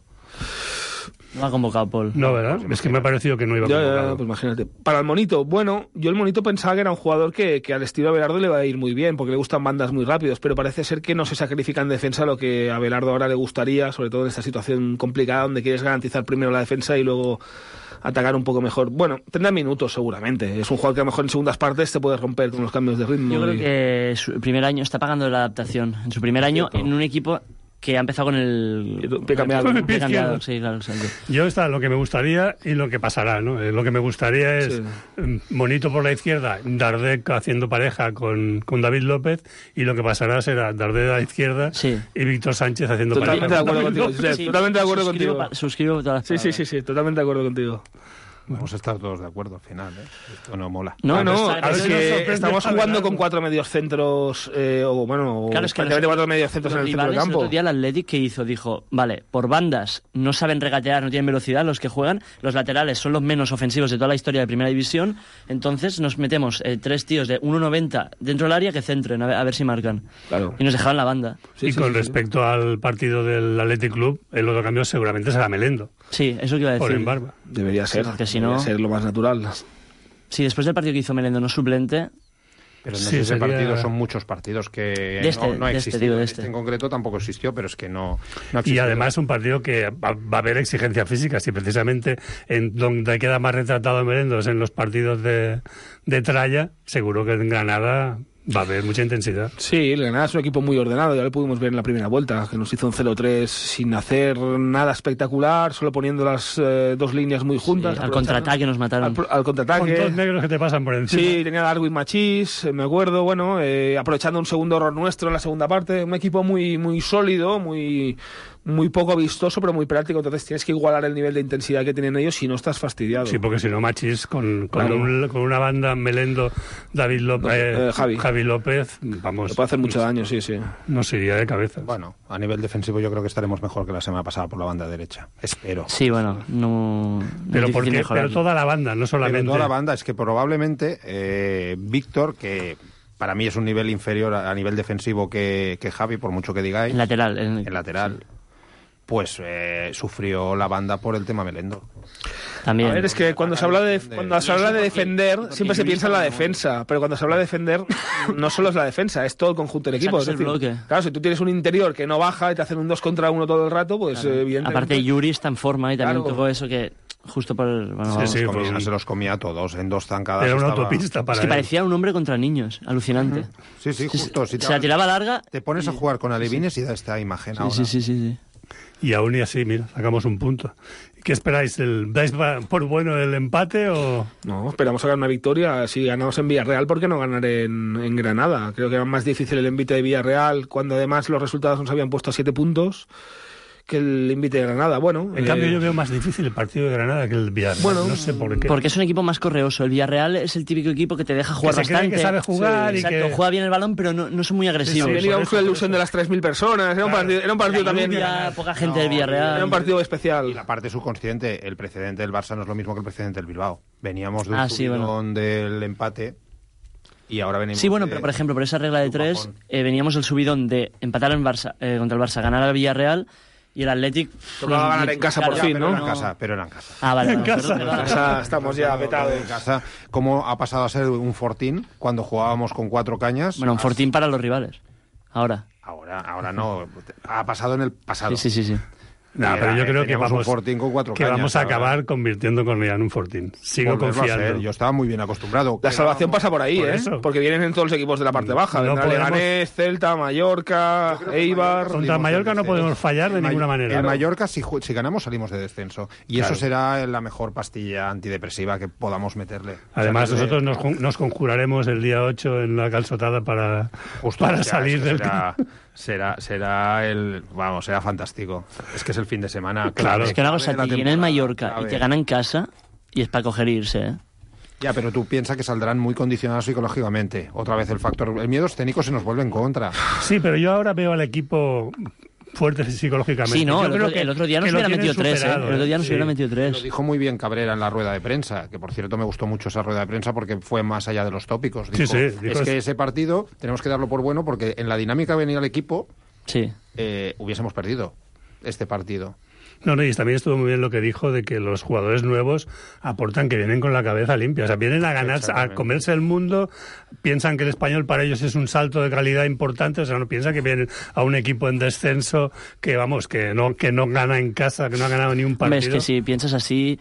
No ha convocado Paul. No, ¿verdad? Es que me ha parecido que no iba Ya, ya, convocado. pues imagínate. Para el Monito, bueno, yo el Monito pensaba que era un jugador que, que al estilo Abelardo le va a ir muy bien, porque le gustan bandas muy rápidos, pero parece ser que no se sacrifica en defensa lo que a Abelardo ahora le gustaría, sobre todo en esta situación complicada donde quieres garantizar primero la defensa y luego atacar un poco mejor. Bueno, tendrá minutos seguramente. Es un jugador que a lo mejor en segundas partes te puede romper con los cambios de ritmo. Yo creo y- que su primer año está pagando la adaptación. En su primer año en un equipo que ha empezado con el Pie cambiado. con el Con el pie pie cambiado. izquierdo. Sí, claro, exacto. Yo está lo que me gustaría y lo que pasará, ¿no? Eh, Lo que me gustaría es Sí. mm, Monito por la izquierda, Dardec haciendo pareja con, con David López, y lo que pasará será Dardec a la izquierda Sí. y Víctor Sánchez haciendo Totalmente pareja de con acuerdo David contigo, López. Josep. Totalmente de acuerdo suscribo, contigo. pa- suscribo todas las Sí, sí, palabras. sí, sí, totalmente de acuerdo contigo. Vamos a estar todos de acuerdo al final, ¿eh? Esto no mola. No, Claro, no, está- es eso que nos sorprende, estamos la jugando verdad. con cuatro medios centros, eh, o bueno, Claro, es que prácticamente los- cuatro medios centros en los el centro del rivales, campo. El otro día el Athletic que hizo, dijo, vale, por bandas no saben regatear, no tienen velocidad los que juegan, los laterales son los menos ofensivos de toda la historia de Primera División, entonces nos metemos eh, tres tíos de uno noventa dentro del área que centren, a ver, a ver si marcan. Claro. Y nos dejaban la banda. y con respecto al partido del Athletic Club, el otro cambio seguramente será Melendo. Sí, eso que iba a decir. Por en barba. Debería ser, porque si debería no... ser lo más natural. Sí, después del partido que hizo Melendo no suplente... Pero no Sí, sé ese sería- partido son muchos partidos que De este, no, no ha de este, existido. digo, de Este este. en concreto tampoco existió, pero es que no, no ha Y existido. además un partido que va, va a haber exigencia física, si precisamente en donde queda más retratado Melendo es en los partidos de, de tralla, seguro que en Granada va a haber mucha intensidad. Sí, el Granada es un equipo muy ordenado, ya lo pudimos ver en la primera vuelta, que nos hizo un cero tres sin hacer nada espectacular, solo poniendo las eh, dos líneas muy juntas. Sí, al contraataque nos mataron. Al, pro- al contraataque. Con dos negros que te pasan por encima. Sí, tenía a Darwin Machís, eh, me acuerdo, bueno, eh, aprovechando un segundo error nuestro en la segunda parte, un equipo muy muy sólido, muy muy poco vistoso, pero muy práctico, entonces tienes que igualar el nivel de intensidad que tienen ellos si no estás fastidiado. Sí, porque si no, Machís, con, con, Claro. un- con una banda, Melendo, David López, Eh, Javi. Javi López, vamos. Le puede hacer mucho daño, sí, sí. Nos iría de cabeza. Bueno, a nivel defensivo yo creo que estaremos mejor que la semana pasada por la banda derecha. Espero. Sí, bueno, no... Pero, es difícil porque, pero mejorarlo. toda la banda, no solamente. Pero toda la banda es que probablemente eh, Víctor, que para mí es un nivel inferior a, a nivel defensivo que, que Javi, por mucho que digáis, En lateral. En, en lateral, pues eh, sufrió la banda por el tema Melendo. También. A ver, es que cuando se habla de cuando se habla de defender, siempre se piensa en la defensa, pero cuando se habla de defender, no solo es la defensa, es todo el conjunto del equipo. Exacto, Es es el decir, bloque. claro, si tú tienes un interior que no baja y te hacen un dos contra uno todo el rato, pues Claro. eh, evidentemente... Aparte, Yuri está en forma y también Claro. tocó eso que justo por el... Bueno, Sí, vamos. sí, Se, comía- pues- se los comía a todos en dos zancadas. Era una estaba- autopista para Es que él. parecía un hombre contra niños, alucinante. Sí, sí, justo. Si te, Se la tiraba larga. te pones a jugar con alevines y da esta imagen Sí, ahora. sí, sí, sí, sí. Y aún y así, mira, sacamos un punto. ¿Qué esperáis? ¿El, ¿Dais pa- por bueno el empate o...? No, esperamos sacar una victoria. Si ganamos en Villarreal, ¿por qué no ganar en, en Granada? Creo que era más difícil el envite de Villarreal, cuando además los resultados nos habían puesto a siete puntos, que el envite de Granada. Bueno, En eh, cambio, yo veo más difícil el partido de Granada que el Villarreal. Bueno, no sé por qué. Porque es un equipo más correoso. El Villarreal es el típico equipo que te deja jugar se cree bastante. que sabe jugar y Exacto, que- juega bien el balón, pero no, no son muy agresivos. también íbamos con la ilusión de las tres mil personas. Era un partido, era un partido La también... lluvia, poca gente del No, Villarreal. Era un partido especial. Y la parte subconsciente, el precedente del Barça no es lo mismo que el precedente del Bilbao. Veníamos de un Ah, sí, subidón bueno. del empate y ahora venimos Sí, bueno, de- pero por ejemplo, por esa regla de un tres, bajón. eh, veníamos del subidón de empatar en Barça, eh, contra el Barça, ganar al Villarreal y el Athletic... Tocaba no- ganar en casa por Ya, fin, pero ¿no? era en casa, pero era en casa. Ah, vale. En vale, casa. perdón, perdón. Ya estamos ya petados. En casa, ¿cómo ha pasado a ser un fortín cuando jugábamos con cuatro cañas? Bueno, un fortín para los rivales. Ahora. Ahora, ahora no, ha pasado en el pasado. Sí, sí, sí, sí. No, Era- pero yo creo que teníamos vamos, un Fortín con cuatro que cañas, vamos a ahora. acabar convirtiendo Cornellá en un Fortín. Sigo Volverlo a confiando. ser. Yo estaba muy bien acostumbrado. La salvación pasa por ahí, Por ¿eh? eso. Porque vienen en todos los equipos de la parte baja. No Vendrá podemos- Leganés, Celta, Mallorca, Eibar... Contra Mallorca no podemos fallar de El May- ninguna manera. El Mallorca, si, ju- si ganamos, salimos de descenso. Y Claro. eso será la mejor pastilla antidepresiva que podamos meterle. Además, O sea, que- nosotros nos, jun- nos conjuraremos el día ocho en la calzotada para, Justo, para o sea, salir eso del será, será, será el... Vamos, será fantástico. Es que es el fin de semana. Claro. Es que una cosa, clave de te la viene el temporada, Mallorca y clave. te gana en casa y es para coger e irse, ¿eh? Ya, pero tú piensas que saldrán muy condicionados psicológicamente. Otra vez el factor... El miedo escénico se nos vuelve en contra. Sí, pero yo ahora veo al equipo fuerte psicológicamente. Sí, no, Yo el creo otro, que- el otro día nos que lo hubiera tienen metido tres, ¿eh? superado, El otro día nos sí. hubiera metido Lo tres. dijo muy bien Cabrera en la rueda de prensa, que por cierto me gustó mucho esa rueda de prensa porque fue más allá de los tópicos. Dijo, Sí, sí, dijo es eso. que ese partido tenemos que darlo por bueno porque en la dinámica que venía el equipo Sí. eh, hubiésemos perdido este partido. No, no, y también estuvo muy bien lo que dijo de que los jugadores nuevos aportan que vienen con la cabeza limpia. O sea, vienen a ganar, a Exactamente. comerse el mundo, piensan que el español para ellos es un salto de calidad importante, o sea, no piensan que vienen a un equipo en descenso que, vamos, que no, que no gana en casa, que no ha ganado ni un Hombre, partido. es que si piensas así,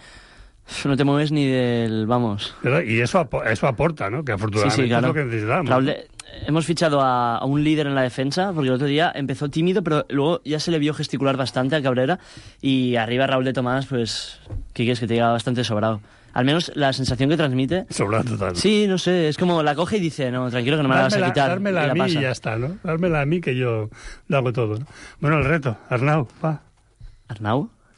no te mueves ni del... Vamos. ¿Verdad? Y eso, apo- eso aporta, ¿no? Que Sí, afortunadamente sí, claro. es lo que necesitamos. Raúl, eh, hemos fichado a, a un líder en la defensa, porque el otro día empezó tímido, pero luego ya se le vio gesticular bastante a Cabrera. Y arriba Raúl de Tomás, pues, ¿qué quieres? Que te diga bastante sobrado. Al menos la sensación que transmite... Sobrado total. Sí, no sé, es como la coge y dice, no, tranquilo que no me la vas a Dármela- quitar. dármela y a la mí pasa. y ya está, ¿no? Dármela a mí que yo lo hago todo, ¿no? Bueno, el reto, Arnau, va. ¿Arnau?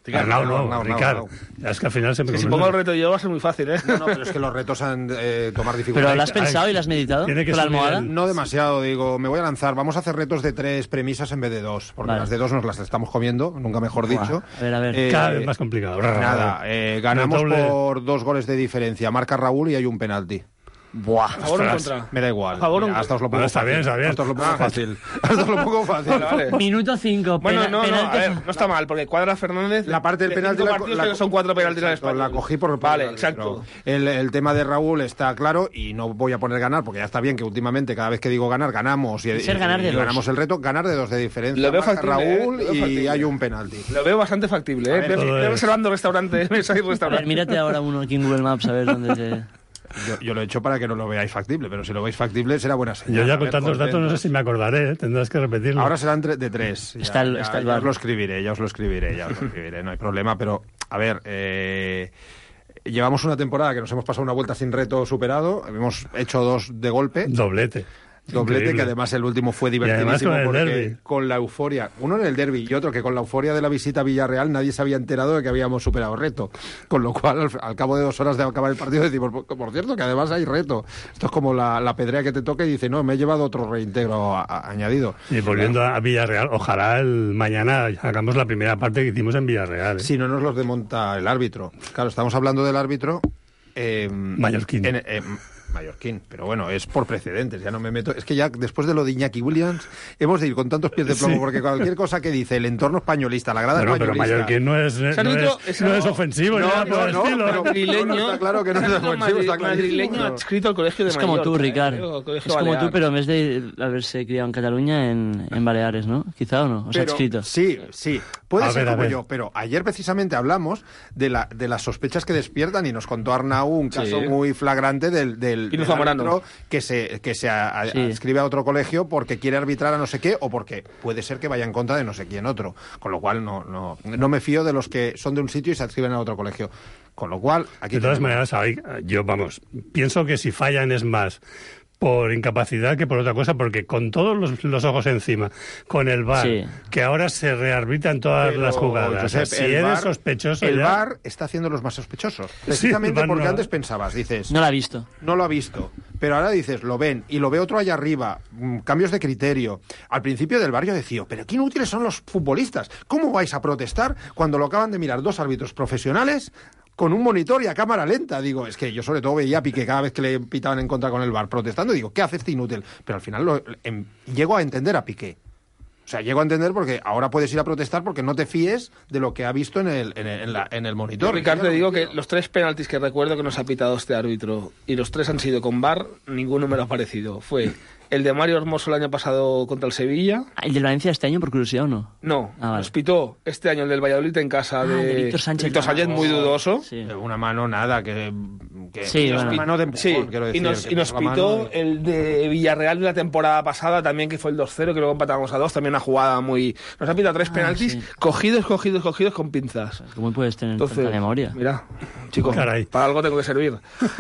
Arnau, no, no, Ricard. Es que al final se me... Sí, si pongo el reto yo va a ser muy fácil, ¿eh? No, no, pero es que los retos han de eh, tomar dificultades. ¿Pero lo has pensado y lo has meditado Tiene que con la subir almohada? el- No demasiado, digo, me voy a lanzar. Vamos a hacer retos de tres premisas en vez de dos, porque Vale. las de dos nos las estamos comiendo, nunca mejor dicho. A ver, a ver. Eh, Cada vez más complicado. Nada, eh, ganamos Doble- por dos goles de diferencia. Marca Raúl y hay un penalti. Buah. ¿A favor o en Ostras. contra? Me da igual. ¿A favor o en Ya, hasta os lo pongo Bueno, está fácil. bien, está bien. Hasta os lo pongo Ah. fácil. Hasta os lo pongo fácil. Vale, vale. Minuto cinco. Bueno, pena- no, no, a penaltis- ver, no está mal, porque cuadra Fernández. La parte del de penalti cinco la, partidos la- creo que son cuatro penaltis al exacto, español. la cogí por Vale, por- exacto. El, el tema de Raúl está claro y no voy a poner ganar porque ya está bien que últimamente cada vez que digo ganar ganamos y, Ser ganar de y dos. ganamos el reto, ganar de dos de diferencia. Lo veo Marca factible, Raúl eh, lo veo y factible. hay un penalti. Lo veo bastante factible, ¿eh? ver, Ve- todo ve es- reservando restaurante, mesa y A ver, restaurante. mírate ahora uno aquí en Google Maps a ver dónde te... Yo, yo lo he hecho para que no lo veáis factible, pero si lo veis factible será buena señal. Yo ya A con ver, tantos datos no sé si me acordaré, ¿eh? Tendrás que repetirlo. Ahora serán tre- de tres. Ya, Está el- ya- está el ya bar. os lo escribiré, ya os lo escribiré, ya os lo escribiré, no hay problema, pero a ver, eh, llevamos una temporada que nos hemos pasado una vuelta sin reto superado, hemos hecho dos de golpe. Doblete. Doblete, Increíble. que además el último fue Y además divertidísimo con el porque derbi. con la euforia, uno en el derby y otro que con la euforia de la visita a Villarreal nadie se había enterado de que habíamos superado reto, con lo cual al, al cabo de dos horas de acabar el partido decimos, por, por cierto, que además hay reto. Esto es como la, la pedrea que te toca y dice, no, me he llevado otro reintegro a- a- añadido. Y volviendo a Villarreal, ojalá el mañana hagamos la primera parte que hicimos en Villarreal. ¿eh? Si no nos los demonta el árbitro. Claro, estamos hablando del árbitro... Eh, Mallorquín. en- eh, Mallorquín, pero bueno, es por precedentes, ya no me meto. Es que ya después de lo de Iñaki Williams hemos de ir con tantos pies de plomo, Sí. porque cualquier cosa que dice el entorno españolista, la grada Bueno, pero españolista... Mallorquín no es, no es, árbitro no es es algo- ofensivo, No, ni nada no, por el no, estilo. pero- Madrileño, no, está claro que no es árbitro ofensivo, está madri- madrileño clarísimo. adscrito al colegio de Es como Mallorca, tú, ¿eh? Ricard. Colegio Es como balear. tú, pero en vez de haberse criado en Cataluña, en, en Baleares, ¿no? Quizá o no. O sea, Pero- adscrito. Sí, sí. Puede A ser ver, a como ver. yo, pero ayer precisamente hablamos de, la, de las sospechas que despiertan y nos contó Arnau un caso Sí. muy flagrante del, del, Pino del Zamorano. árbitro que se, que se a- a- Sí. adscribe a otro colegio porque quiere arbitrar a no sé qué o porque puede ser que vaya en contra de no sé quién otro. Con lo cual no, no, no me fío de los que son de un sitio y se adscriben a otro colegio. Con lo cual, aquí De todas tenemos- maneras, ahí, yo, vamos, pienso que si fallan es más por incapacidad que por otra cosa, porque con todos los, los ojos encima, con el V A R, Sí. que ahora se rearbitran todas Pero, las jugadas. Josep, O sea, si el eres V A R sospechoso el ya- V A R está haciendo los más sospechosos. Precisamente el V A R porque no- antes pensabas, dices... No la ha visto. No lo ha visto. Pero ahora dices, lo ven, y lo ve otro allá arriba, mm, cambios de criterio. Al principio del barrio decía, pero qué inútiles son los futbolistas. ¿Cómo vais a protestar cuando lo acaban de mirar dos árbitros profesionales con un monitor y a cámara lenta? Digo, es que yo sobre todo veía a Piqué cada vez que le pitaban en contra con el V A R protestando, digo, ¿qué hace este inútil? Pero al final lo, em, llego a entender a Piqué. O sea, llego a entender porque ahora puedes ir a protestar porque no te fíes de lo que ha visto en el, en el, en la- en el monitor. Yo, Ricardo, te Ya digo lo que entiendo. los tres penaltis que recuerdo que nos ha pitado este árbitro, y los tres han sido con V A R, ninguno me lo ha parecido. Fue el de Mario Hermoso el año pasado contra el Sevilla. ¿El del Valencia este año, por curiosidad o no? No, Ah, vale. nos pitó este año el del Valladolid en casa Ah, de, de Víctor Sánchez. Víctor Sánchez, muy dudoso. Sí. Eh, Una mano, nada, que... que Sí, que bueno. una mano de empujón, Sí, quiero y decir, nos, que y nos puso la pitó mano y- el de Villarreal de la temporada pasada también, que fue el dos cero, que luego empatábamos a dos, también una jugada muy... Nos ha pitado tres Ah, penaltis sí. cogidos, cogidos, cogidos con pinzas. ¿Cómo puedes tener Entonces, tanta memoria? mira, chicos, Caray. para algo tengo que servir.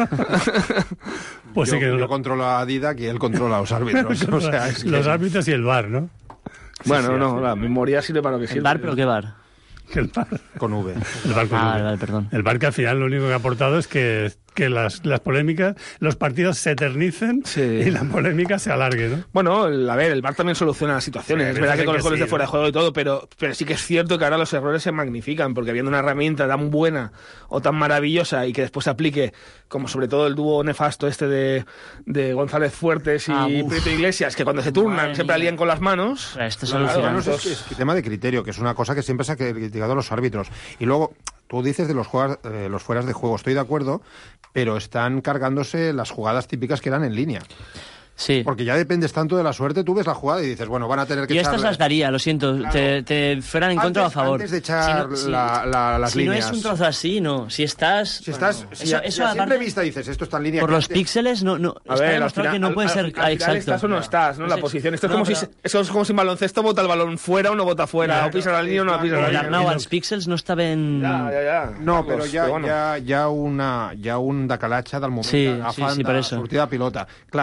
Pues yo, sí que yo lo- controlo a Didac y él controla a los árbitros. o sea, es que- los árbitros y el V A R, ¿no? Bueno, sí, no, sí. la memoria sirve para lo que ¿El sirve. bar, pero qué bar? El V A R. Con V. El V A R con Ah, V. vale, vale, perdón. El V A R que al final lo único que ha aportado es que, que las, las polémicas, los partidos se eternicen Sí. y la polémica se alargue, ¿no? Bueno, el- a ver, el V A R también soluciona las situaciones. Sí, es verdad parece que con que los goles sí, de fuera ¿no? de juego y todo, pero, pero sí que es cierto que ahora los errores se magnifican, porque habiendo una herramienta tan buena o tan maravillosa y que después se aplique, como sobre todo el dúo nefasto este de, de González Fuertes y Ah, uf. Prieto Iglesias, que cuando se turnan Madre siempre mía. alían con las manos. O sea, esto es Claro, alucinante. Bueno, eso es, es tema de criterio, que es una cosa que siempre se ha criticado a los árbitros. Y luego, tú dices de los, juegas- eh, los fueras de juego, estoy de acuerdo, pero están cargándose las jugadas típicas que eran en línea. Sí. Porque ya dependes tanto de la suerte, tú ves la jugada y dices, bueno, van a tener que Yo echar... estas las daría, lo siento. Claro. Te, te fueran en contra o a Antes- favor. antes de echar Si la- la- las si líneas. no es un trozo así, no. Si estás... Si estás... Bueno, si eso, a, eso si a simple aparte, vista dices, esto está en línea... por que los antes- píxeles, no, no, A está ver, al demostrado final, que no al- puede al- ser al ah, final exacto. estás o no estás, ¿no? No La sé, posición. Esto es, no, como pero- si, esto es como si en baloncesto bota el balón fuera o no bota fuera, Claro, o pisa la línea o no pisa la Pero línea. Arnau, els píxels no estaven... Ya, ya, ya. No, Carlos, però ja, però bueno. ja, ja, una, ja un decalatge del moment Sí, que agafen sí, sí, de per això. sortida de pilota. Clar,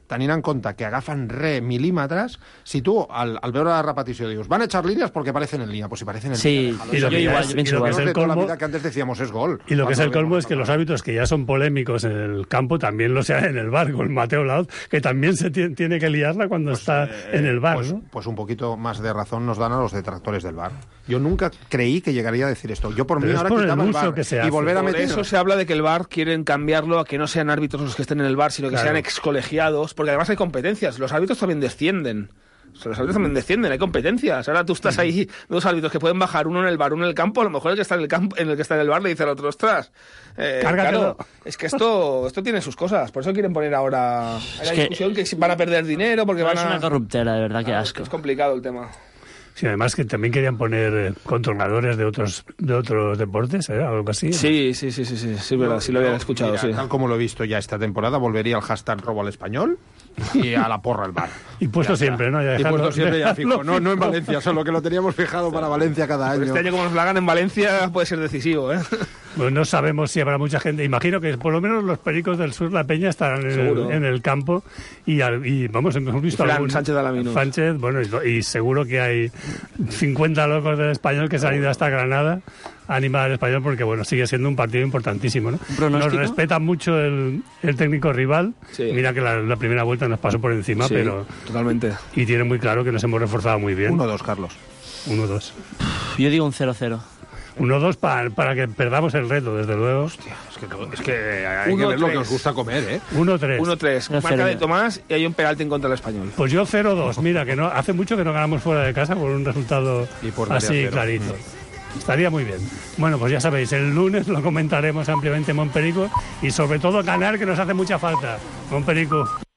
tenint en compte que agafen re milímetres, si tú al, al veure la repetició dius van a echar líneas porque parecen en línea, pues si parecen en sí, línea. Y lo que, igual, es, yo y lo que es el colmo, la vida que antes decíamos es gol. Y lo que es el colmo es que los árbitros que ya son polémicos en el campo también lo sean en el bar, con Mateo Laoz, que también se tiene, tiene que liarla cuando pues, está eh, en el bar, pues, ¿no? Pues un poquito más de razón nos dan a los detractores del bar. Yo nunca creí que llegaría a decir esto. Yo por Pero mí ahora quitaba el, el bar que se y hace. volver a meter. Por eso se habla de que el bar quieren cambiarlo a que no sean árbitros los que estén en el bar, sino que claro. sean excolegiados, porque además hay competencias. Los árbitros también descienden. Los árbitros también descienden, hay competencias. Ahora tú estás ahí, dos árbitros que pueden bajar, uno en el bar, uno en el campo. A lo mejor el que está en el campo, en el que está en el bar le dice al otro, ostras. Eh, claro, es que esto, esto tiene sus cosas. Por eso quieren poner ahora hay la discusión que, que van a perder dinero porque van a. Es una corruptera, de verdad, que claro, asco. Es complicado el tema. Sí, además que también querían poner controladores de otros de otros deportes, ¿eh? Algo así. Sí, sí, sí, sí, sí, sí, verdad, sí lo habían escuchado. Mira, sí. Tal como lo he visto ya esta temporada, volvería al hashtag robo al español y a la porra al bar. Y puesto ya siempre, ¿no? Ya y puesto siempre ya fijo. No, no en fijo. Valencia, solo que lo teníamos fijado para Valencia cada año. Pero este año como nos la hagan en Valencia puede ser decisivo, ¿eh? Pues no sabemos si habrá mucha gente. Imagino que por lo menos los pericos del sur, la peña, estarán en, el, en el campo y, y vamos, hemos visto Fran, algún... Sánchez Alamino. Sánchez, bueno, y, y seguro que hay cincuenta locos del Español que se han ido hasta Granada a animar al Español porque, bueno, sigue siendo un partido importantísimo, ¿no? Nos respeta mucho el, el técnico rival. Sí. Mira que la, la primera vuelta nos pasó por encima, sí, pero... totalmente. Y tiene muy claro que nos hemos reforzado muy bien. uno dos, Carlos. uno dos. Yo digo un cero cero. uno dos para, para que perdamos el reto, desde luego. Hostia, es que, es que hay uno, que ver lo que os gusta comer, ¿eh? uno tres. uno tres. Marca de Tomás y hay un penalti en contra del Español. Pues yo cero dos. Mira, que no hace mucho que no ganamos fuera de casa por un resultado y por así clarito. Mm. Estaría muy bien. Bueno, pues ya sabéis, el lunes lo comentaremos ampliamente en Montperico y sobre todo ganar, que nos hace mucha falta. Montperico.